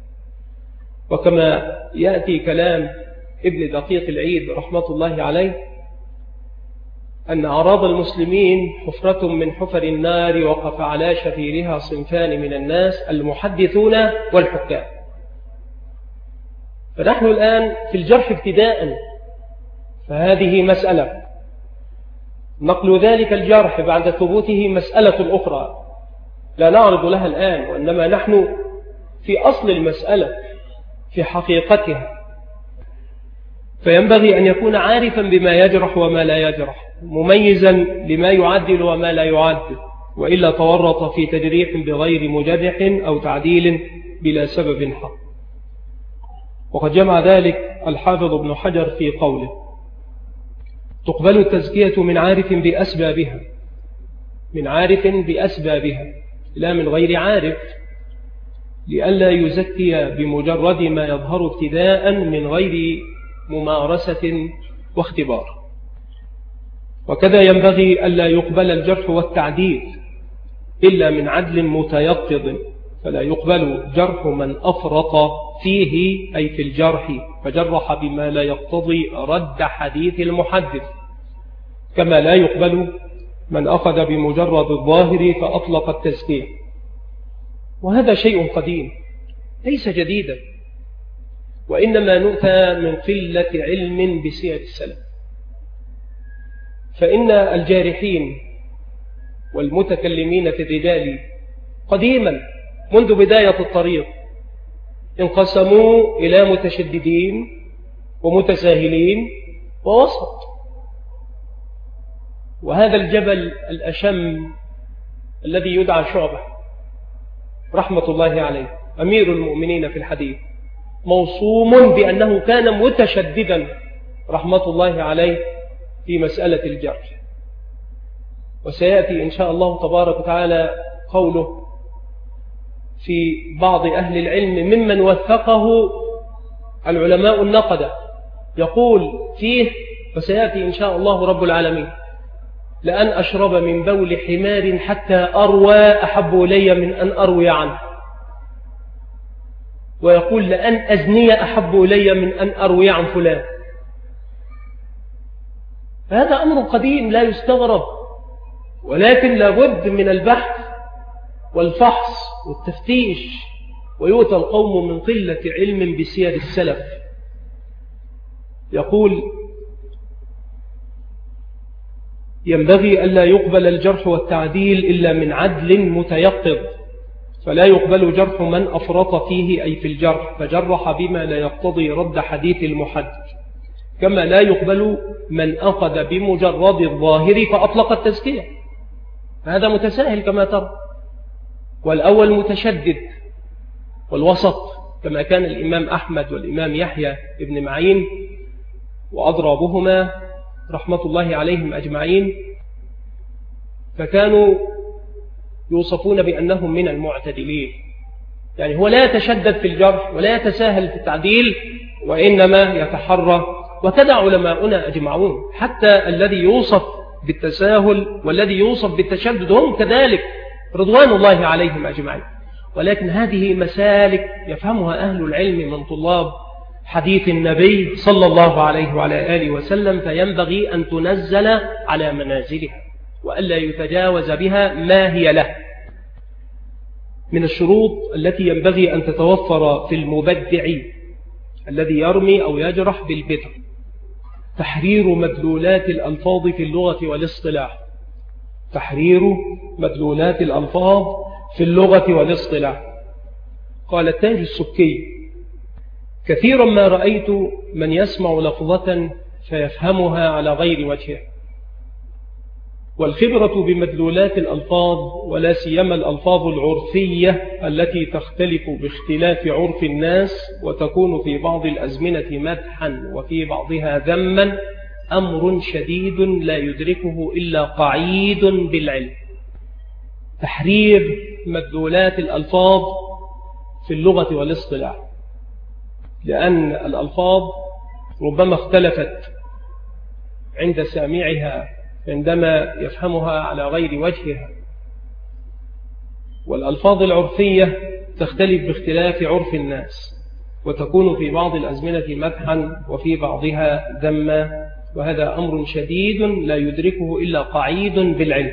وكما يأتي كلام ابن دقيق العيد رحمة الله عليه أن أعراض المسلمين حفرة من حفر النار وقف على شفيرها صنفان من الناس، المحدثون والحكام. فنحن الآن في الجرح ابتداء، فهذه مسألة، نقل ذلك الجرح بعد ثبوته مسألة أخرى لا نعرض لها الآن، وإنما نحن في أصل المسألة في حقيقتها. فينبغي أن يكون عارفا بما يجرح وما لا يجرح، مميزا لما يعدل وما لا يعدل، وإلا تورط في تجريح بغير مجرح أو تعديل بلا سبب حق. وقد جمع ذلك الحافظ ابن حجر في قوله: تقبل التزكية من عارف بأسبابها، من عارف بأسبابها لا من غير عارف، لئلا يزكي بمجرد ما يظهر ابتداء من غير ممارسة واختبار. وكذا ينبغي ألا يقبل الجرح والتعديل إلا من عدل متيقظ، فلا يقبل جرح من أفرط فيه أي في الجرح فجرح بما لا يقتضي رد حديث المحدث، كما لا يقبل من أخذ بمجرد الظاهر فأطلق التزكية. وهذا شيء قديم ليس جديدا، وإنما نؤتى من قلة علم بسير السلف. فإن الجارحين والمتكلمين في الرجال قديما منذ بداية الطريق انقسموا إلى متشددين ومتساهلين ووسط. وهذا الجبل الأشم الذي يدعى شعبة رحمة الله عليه أمير المؤمنين في الحديث موصوم بأنه كان متشددا رحمة الله عليه في مسألة الجرح. وسيأتي إن شاء الله تبارك وتعالى قوله في بعض أهل العلم ممن وثقه العلماء النقدة، يقول فيه، وسيأتي إن شاء الله رب العالمين: لأن أشرب من بول حمار حتى أروى أحب إلي من أن أروي عنه. ويقول: لأن أزني أحب إلي من أن أروي عن فلان. فهذا أمر قديم لا يستغرب، ولكن لابد من البحث والفحص والتفتيش، ويؤتى القوم من قلة علم بسير السلف. يقول: ينبغي ألا يقبل الجرح والتعديل إلا من عدل متيقظ، فلا يقبل جرح من أفرط فيه أي في الجرح فجرح بما لا يقتضي رد حديث المحدث، كما لا يقبل من أخذ بمجرد الظاهر فأطلق التزكية. هذا متساهل كما ترى، والأول متشدد، والوسط كما كان الإمام أحمد والإمام يحيى ابن معين وأضرابهما رحمة الله عليهم أجمعين، فكانوا يوصفون بأنهم من المعتدلين. يعني هو لا يتشدد في الجرح ولا يتساهل في التعديل، وإنما يتحرى. وكذا علماؤنا أجمعون، حتى الذي يوصف بالتساهل والذي يوصف بالتشدد هم كذلك رضوان الله عليهم أجمعين. ولكن هذه مسالك يفهمها أهل العلم من طلاب حديث النبي صلى الله عليه وعلى آله وسلم، فينبغي أن تنزل على منازلها وألا يتجاوز بها ما هي له. من الشروط التي ينبغي أن تتوفر في المبدع الذي يرمي أو يجرح بالبدع تحرير مدلولات الألفاظ في اللغة والاصطلاح. تحرير مدلولات الألفاظ في اللغة والاصطلاح. قال التاج السبكي: كثيرا ما رأيت من يسمع لفظة فيفهمها على غير وجهها، والخبرة بمدلولات الألفاظ ولا سيما الألفاظ العرفية التي تختلف باختلاف عرف الناس وتكون في بعض الأزمنة مدحا وفي بعضها ذما أمر شديد لا يدركه إلا قعيد بالعلم. تحرير مدلولات الألفاظ في اللغة والاصطلاح، لأن الألفاظ ربما اختلفت عند سامعها عندما يفهمها على غير وجهها، والألفاظ العرفية تختلف باختلاف عرف الناس وتكون في بعض الأزمنة مدحا وفي بعضها ذما، وهذا أمر شديد لا يدركه إلا قعيد بالعلم.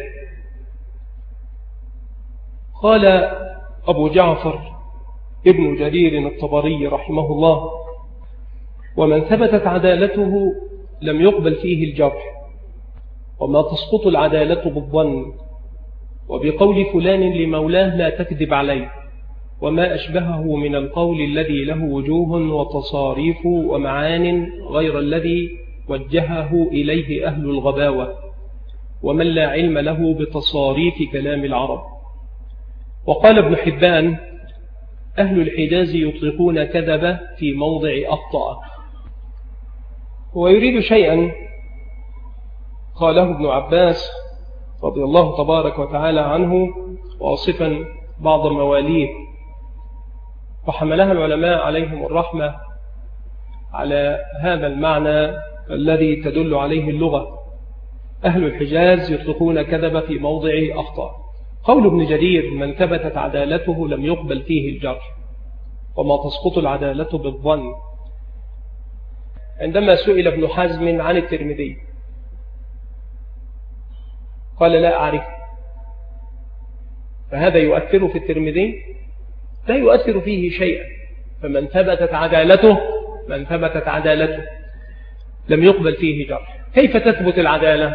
قال أبو جعفر ابن جرير الطبري رحمه الله: ومن ثبتت عدالته لم يقبل فيه الجرح، وما تسقط العدالة بالظن، وبقول فلان لمولاه لا تكذب عليه، وما أشبهه من القول الذي له وجوه وتصاريف ومعان غير الذي وجهه إليه أهل الغباوة، ومن لا علم له بتصاريف كلام العرب. وقال ابن حبان: أهل الحجاز يطلقون كذب في موضع أخطأ. ويريد شيئا قاله ابن عباس رضي الله تبارك وتعالى عنه واصفا بعض مواليه، فحملها العلماء عليهم الرحمة على هذا المعنى الذي تدل عليه اللغة: أهل الحجاز يطلقون كذب في موضع أخطأ. قول ابن جرير: من ثبتت عدالته لم يقبل فيه الجرح، وما تسقط العدالة بالظن. عندما سئل ابن حزم عن الترمذي قال: لا أعرف. فهذا يؤثر في الترمذي؟ لا يؤثر فيه شيئا. فمن ثبتت عدالته من ثبتت عدالته لم يقبل فيه جرح. كيف تثبت العدالة؟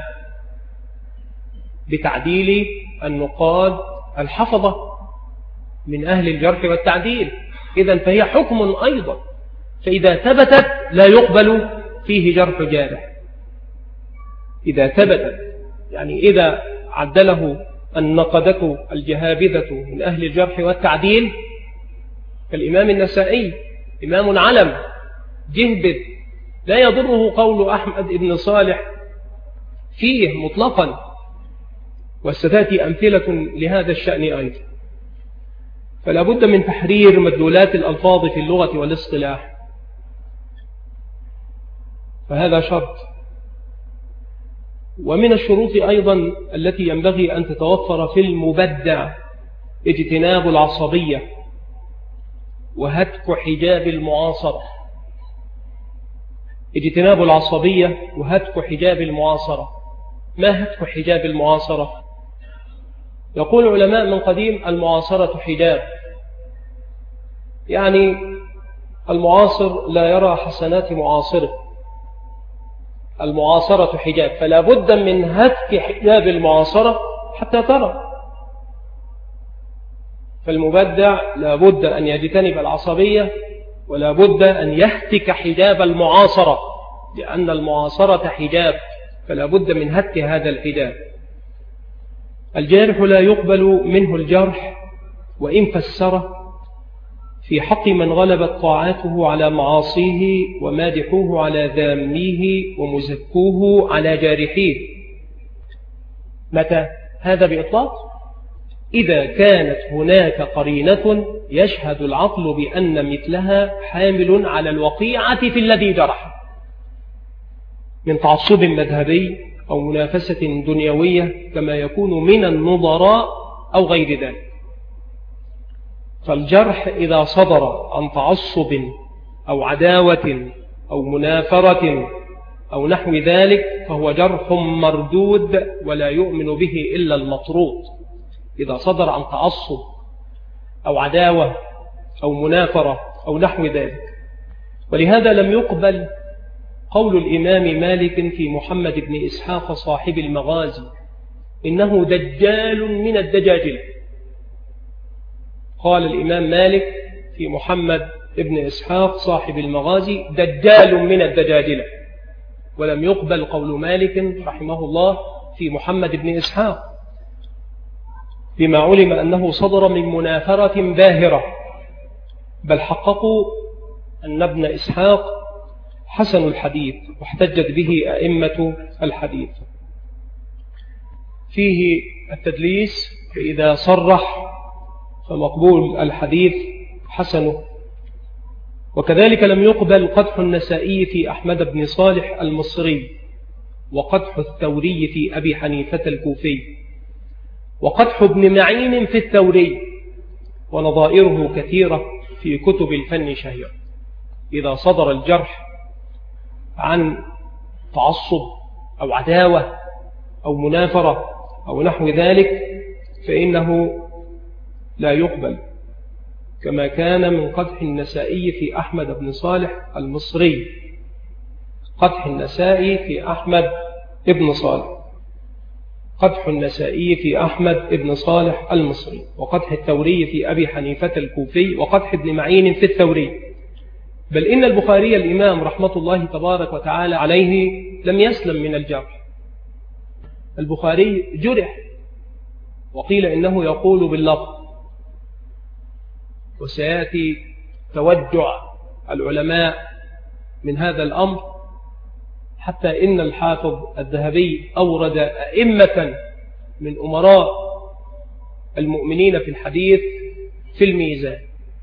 بتعديل النقاد الحفظة من أهل الجرح والتعديل. إذن فهي حكم أيضا. فإذا ثبتت لا يقبل فيه جرح جارح. إذا ثبتت يعني إذا عدله النقدة الجهابذة من أهل الجرح والتعديل كالإمام النسائي، إمام علم جهبذ لا يضره قول أحمد بن صالح فيه مطلقا، وستأتي أمثلة لهذا الشأن أيضا. فلا بد من تحرير مدلولات الألفاظ في اللغة والاصطلاح، فهذا شرط. ومن الشروط أيضا التي ينبغي أن تتوفر في المبدع اجتناب العصبية وهتك حجاب المعاصرة. اجتناب العصبية وهتك حجاب المعاصرة. ما هتك حجاب المعاصرة؟ يقول العلماء من قديم: المعاصرة حجاب، يعني المعاصر لا يرى حسنات معاصره. المعاصرة حجاب، فلا بد من هتك حجاب المعاصرة حتى ترى. فالمبدع لا بد أن يجتنب العصبية ولا بد أن يهتك حجاب المعاصرة، لأن المعاصرة حجاب، فلا بد من هتك هذا الحجاب. الجارح لا يقبل منه الجرح وإن فسره في حق من غلبت طاعته على معاصيه ومادحوه على ذاميه ومزكوه على جارحيه. متى؟ هذا بإطلاق إذا كانت هناك قرينة يشهد العقل بأن مثلها حامل على الوقيعة في الذي جرح، من تعصب مذهبي أو منافسة دنيوية كما يكون من النظراء أو غير ذلك. فالجرح إذا صدر عن تعصب أو عداوة أو منافرة أو نحو ذلك فهو جرح مردود ولا يؤمن به إلا المطرود. إذا صدر عن تعصب أو عداوة أو منافرة أو نحو ذلك. ولهذا لم يقبل قول الإمام مالك في محمد بن إسحاق صاحب المغازي إنه دجال من الدجاجلة. قال الإمام مالك في محمد بن إسحاق صاحب المغازي دجال من الدجاجلة، ولم يقبل قول مالك رحمه الله في محمد بن إسحاق، بما علم أنه صدر من منافرة باهرة، بل حققوا أن ابن إسحاق حسن الحديث واحتجت به أئمة الحديث. فيه التدليس، فإذا صرح فمقبول الحديث حسنه. وكذلك لم يقبل قدح النسائي في أحمد بن صالح المصري، وقدح الثوري في أبي حنيفة الكوفي، وقدح ابن معين في الثوري، ونظائره كثيرة في كتب الفن شهيرة. إذا صدر الجرح عن تعصب أو عداوة أو منافرة أو نحو ذلك فإنه لا يقبل، كما كان من قدح النسائي في أحمد بن صالح المصري. قدح النسائي في أحمد بن صالح قدح النسائي في أحمد بن صالح المصري، وقدح الثوري في أبي حنيفة الكوفي، وقدح ابن معين في الثوري. بل إن البخاري الإمام رحمة الله تبارك وتعالى عليه لم يسلم من الجرح. البخاري جرح، وقيل إنه يقول باللفظ، وسيأتي توجع العلماء من هذا الأمر، حتى إن الحافظ الذهبي أورد أئمة من أمراء المؤمنين في الحديث في الميزان،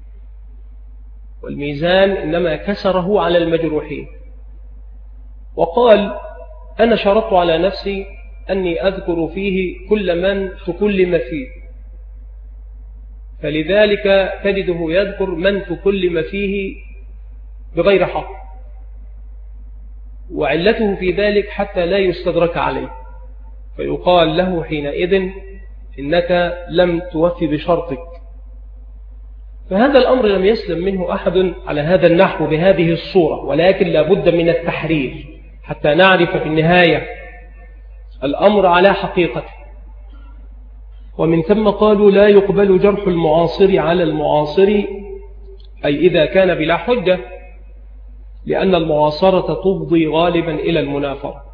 والميزان إنما كسره على المجروحين، وقال أنا شرطت على نفسي أني أذكر فيه كل من تكلم فيه، فلذلك تجده يذكر من تكلم فيه بغير حق، وعلته في ذلك حتى لا يستدرك عليه، فيقال له حينئذ إنك لم توفي بشرطك. فهذا الأمر لم يسلم منه أحد على هذا النحو بهذه الصورة، ولكن لا بد من التحرير حتى نعرف في النهاية الأمر على حقيقته. ومن ثم قالوا لا يقبل جرح المعاصر على المعاصر، أي إذا كان بلا حجة، لأن المعاصرة تفضي غالبا إلى المنافرة.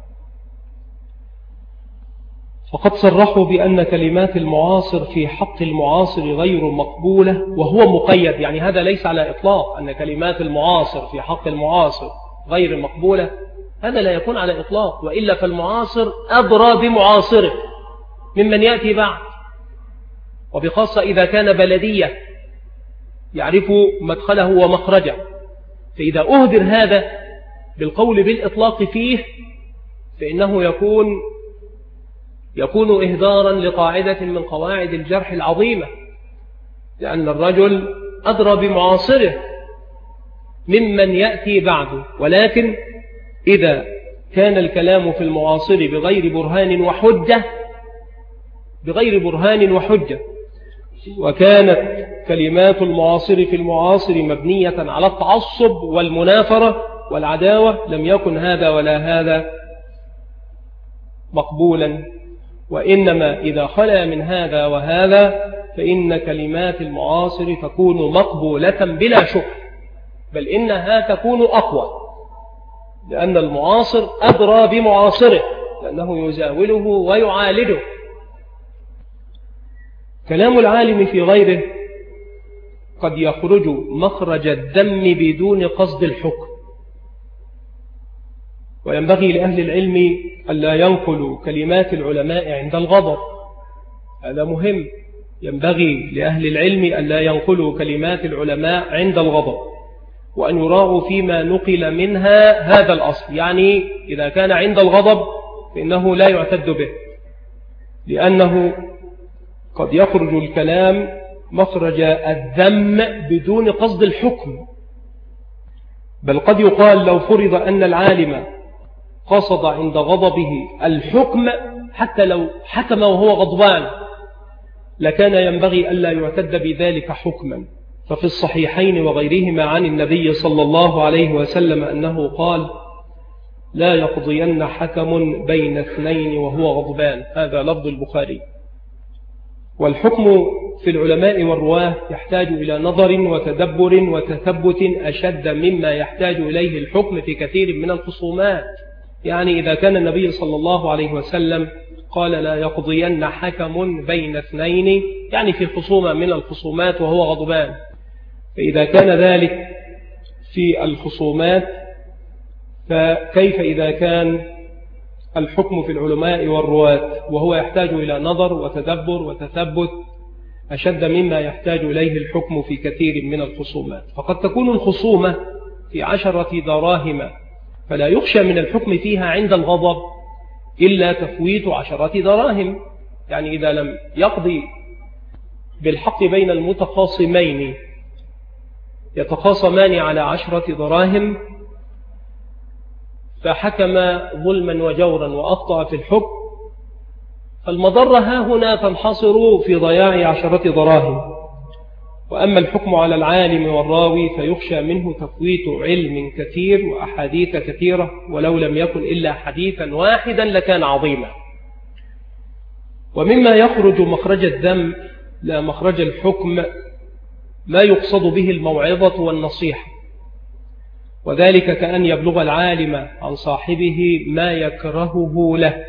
فقد صرحوا بأن كلمات المعاصر في حق المعاصر غير مقبولة، وهو مقيد، يعني هذا ليس على إطلاق أن كلمات المعاصر في حق المعاصر غير مقبولة، هذا لا يكون على إطلاق، وإلا فالمعاصر أدرى بمعاصره ممن يأتي بعد، وبخاصة إذا كان بلدية يعرف مدخله ومخرجه. فإذا أهدر هذا بالقول بالإطلاق فيه فإنه يكون يكون إهدارا لقاعدة من قواعد الجرح العظيمة، لأن الرجل أدرى بمعاصره ممن يأتي بعده. ولكن إذا كان الكلام في المعاصر بغير برهان وحجة بغير برهان وحجة وكانت كلمات المعاصر في المعاصر مبنية على التعصب والمنافرة والعداوة، لم يكن هذا ولا هذا مقبولا. وإنما إذا خلا من هذا وهذا فإن كلمات المعاصر تكون مقبولة بلا شك، بل إنها تكون أقوى، لأن المعاصر أدرى بمعاصره، لأنه يزاوله ويعالجه. كلام العالم في غيره قد يخرج مخرج الدم بدون قصد الحكم، وينبغي لأهل العلم ألا ينقلوا كلمات العلماء عند الغضب، هذا مهم. ينبغي لأهل العلم ألا ينقلوا كلمات العلماء عند الغضب، وأن يراعوا فيما نقل منها هذا الأصل، يعني إذا كان عند الغضب فإنه لا يعتد به، لأنه قد يخرج الكلام مخرج الذم بدون قصد الحكم، بل قد يقال لو فرض أن العالم قصد عند غضبه الحكم حتى لو حكم وهو غضبان لكان ينبغي ألا يعتد بذلك حكما. ففي الصحيحين وغيرهما عن النبي صلى الله عليه وسلم أنه قال: لا يقضين حكم بين اثنين وهو غضبان. هذا لفظ البخاري. والحكم في العلماء والرواه يحتاج إلى نظر وتدبر وتثبت أشد مما يحتاج إليه الحكم في كثير من الخصومات. يعني إذا كان النبي صلى الله عليه وسلم قال: لا يقضين حكم بين اثنين، يعني في خصومة من الخصومات وهو غضبان، فإذا كان ذلك في الخصومات فكيف إذا كان الحكم في العلماء والرواة وهو يحتاج إلى نظر وتدبر وتثبت أشد مما يحتاج إليه الحكم في كثير من الخصومات. فقد تكون الخصومة في عشرة دراهم فلا يخشى من الحكم فيها عند الغضب إلا تفويت عشرة دراهم، يعني إذا لم يقضي بالحق بين المتخاصمين يتخاصمان على عشرة دراهم فحكم ظلما وجورا وأخطأ في الحكم، فالمضرة ها هنا تنحصر في ضياع عشرة دراهم. وأما الحكم على العالم والراوي فيخشى منه تفويت علم كثير وأحاديث كثيرة، ولو لم يكن إلا حديثا واحدا لكان عظيما. ومما يخرج مخرج الذم لا مخرج الحكم ما يقصد به الموعظة والنصيحة، وذلك كأن يبلغ العالم عن صاحبه ما يكرهه له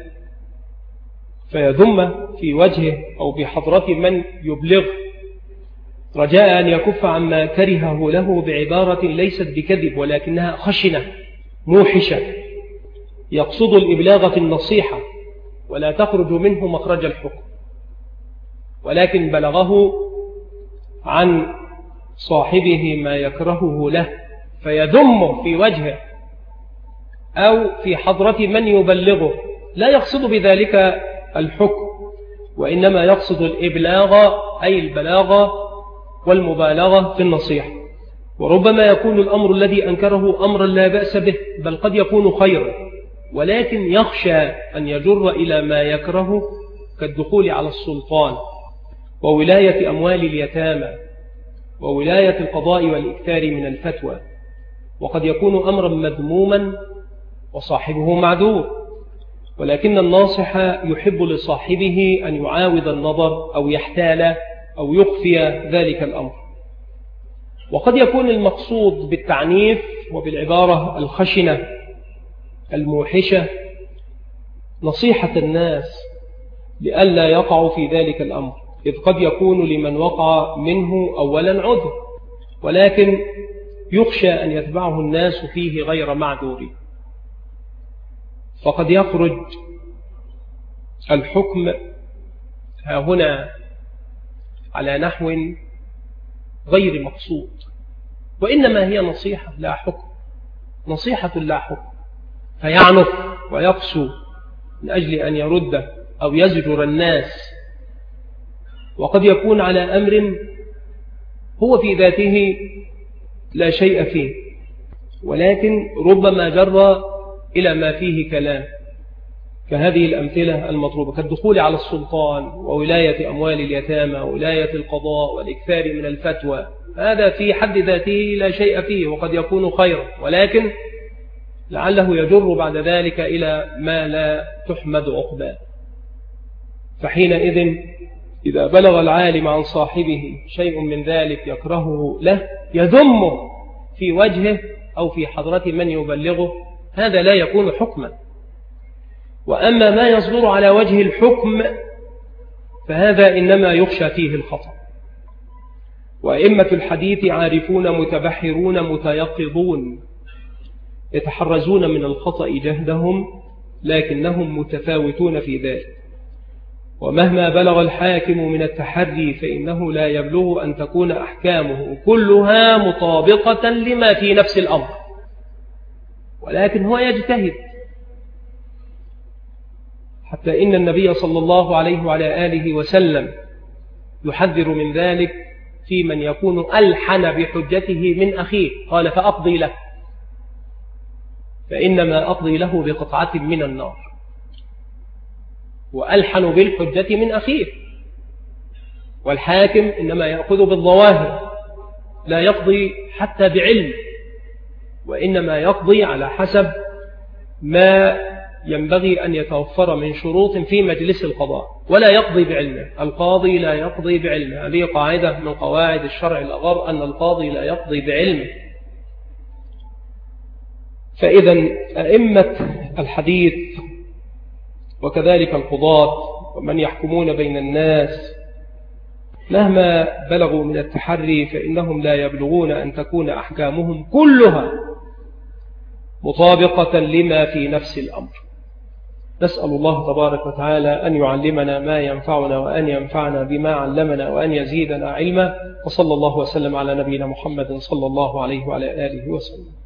فيذم في وجهه أو بحضرة من يبلغ رجاء أن يكف عما كرهه له بعبارة ليست بكذب ولكنها خشنة موحشة يقصد الإبلاغ في النصيحة ولا تخرج منه مخرج الحكم، ولكن بلغه عن صاحبه ما يكرهه له فيذمه في وجهه أو في حضرة من يبلغه، لا يقصد بذلك الحكم وإنما يقصد الإبلاغ أي البلاغة والمبالغة في النصيحة. وربما يكون الأمر الذي أنكره أمرا لا بأس به بل قد يكون خيرا، ولكن يخشى أن يجر إلى ما يكره كالدخول على السلطان وولاية أموال اليتامى وولاية القضاء والإكثار من الفتوى، وقد يكون أمرا مذموما وصاحبه معذور، ولكن الناصح يحب لصاحبه أن يعاود النظر أو يحتال أو يخفي ذلك الأمر. وقد يكون المقصود بالتعنيف وبالعبارة الخشنة الموحشة نصيحة الناس لئلا يقعوا في ذلك الأمر، إذ قد يكون لمن وقع منه أولا عذر، ولكن يخشى أن يتبعه الناس فيه غير معذور. فقد يخرج الحكم ها هنا على نحو غير مقصود، وإنما هي نصيحة لا حكم، نصيحة لا حكم، فيعنف ويقسو من أجل أن يرد أو يزجر الناس. وقد يكون على أمر هو في ذاته لا شيء فيه، ولكن ربما جر إلى ما فيه كلام، كهذه الأمثلة المطلوبة كالدخول على السلطان وولاية أموال اليتامى وولاية القضاء والإكثار من الفتوى. هذا في حد ذاته لا شيء فيه وقد يكون خيرا، ولكن لعله يجر بعد ذلك إلى ما لا تحمد عقباه. فحينئذ إذا بلغ العالم عن صاحبه شيء من ذلك يكرهه له يذمه في وجهه أو في حضرة من يبلغه، هذا لا يكون حكما. وأما ما يصدر على وجه الحكم فهذا إنما يخشى فيه الخطأ. وأئمة الحديث عارفون متبحرون متيقظون يتحرزون من الخطأ جهدهم، لكنهم متفاوتون في ذلك. ومهما بلغ الحاكم من التحري فإنه لا يبلغ أن تكون أحكامه كلها مطابقة لما في نفس الأمر، ولكن هو يجتهد حتى إن النبي صلى الله عليه وعلى آله وسلم يحذر من ذلك في من يكون ألحن بحجته من أخيه، قال فأقضي له، فإنما أقضي له بقطعة من النار، وألحن بالحجة من أخيه. والحاكم إنما يأخذ بالظواهر، لا يقضي حتى بعلم، وإنما يقضي على حسب ما ينبغي أن يتوفر من شروط في مجلس القضاء، ولا يقضي بعلمه. القاضي لا يقضي بعلمه، هذه قاعدة من قواعد الشرع الأغر، أن القاضي لا يقضي بعلمه. فإذا أئمة الحديث وكذلك القضاة ومن يحكمون بين الناس مهما بلغوا من التحري فإنهم لا يبلغون أن تكون أحكامهم كلها مطابقة لما في نفس الأمر. نسأل الله تبارك وتعالى أن يعلمنا ما ينفعنا وأن ينفعنا بما علمنا وأن يزيدنا علما، وصلى الله وسلم على نبينا محمد صلى الله عليه وعلى آله وسلم.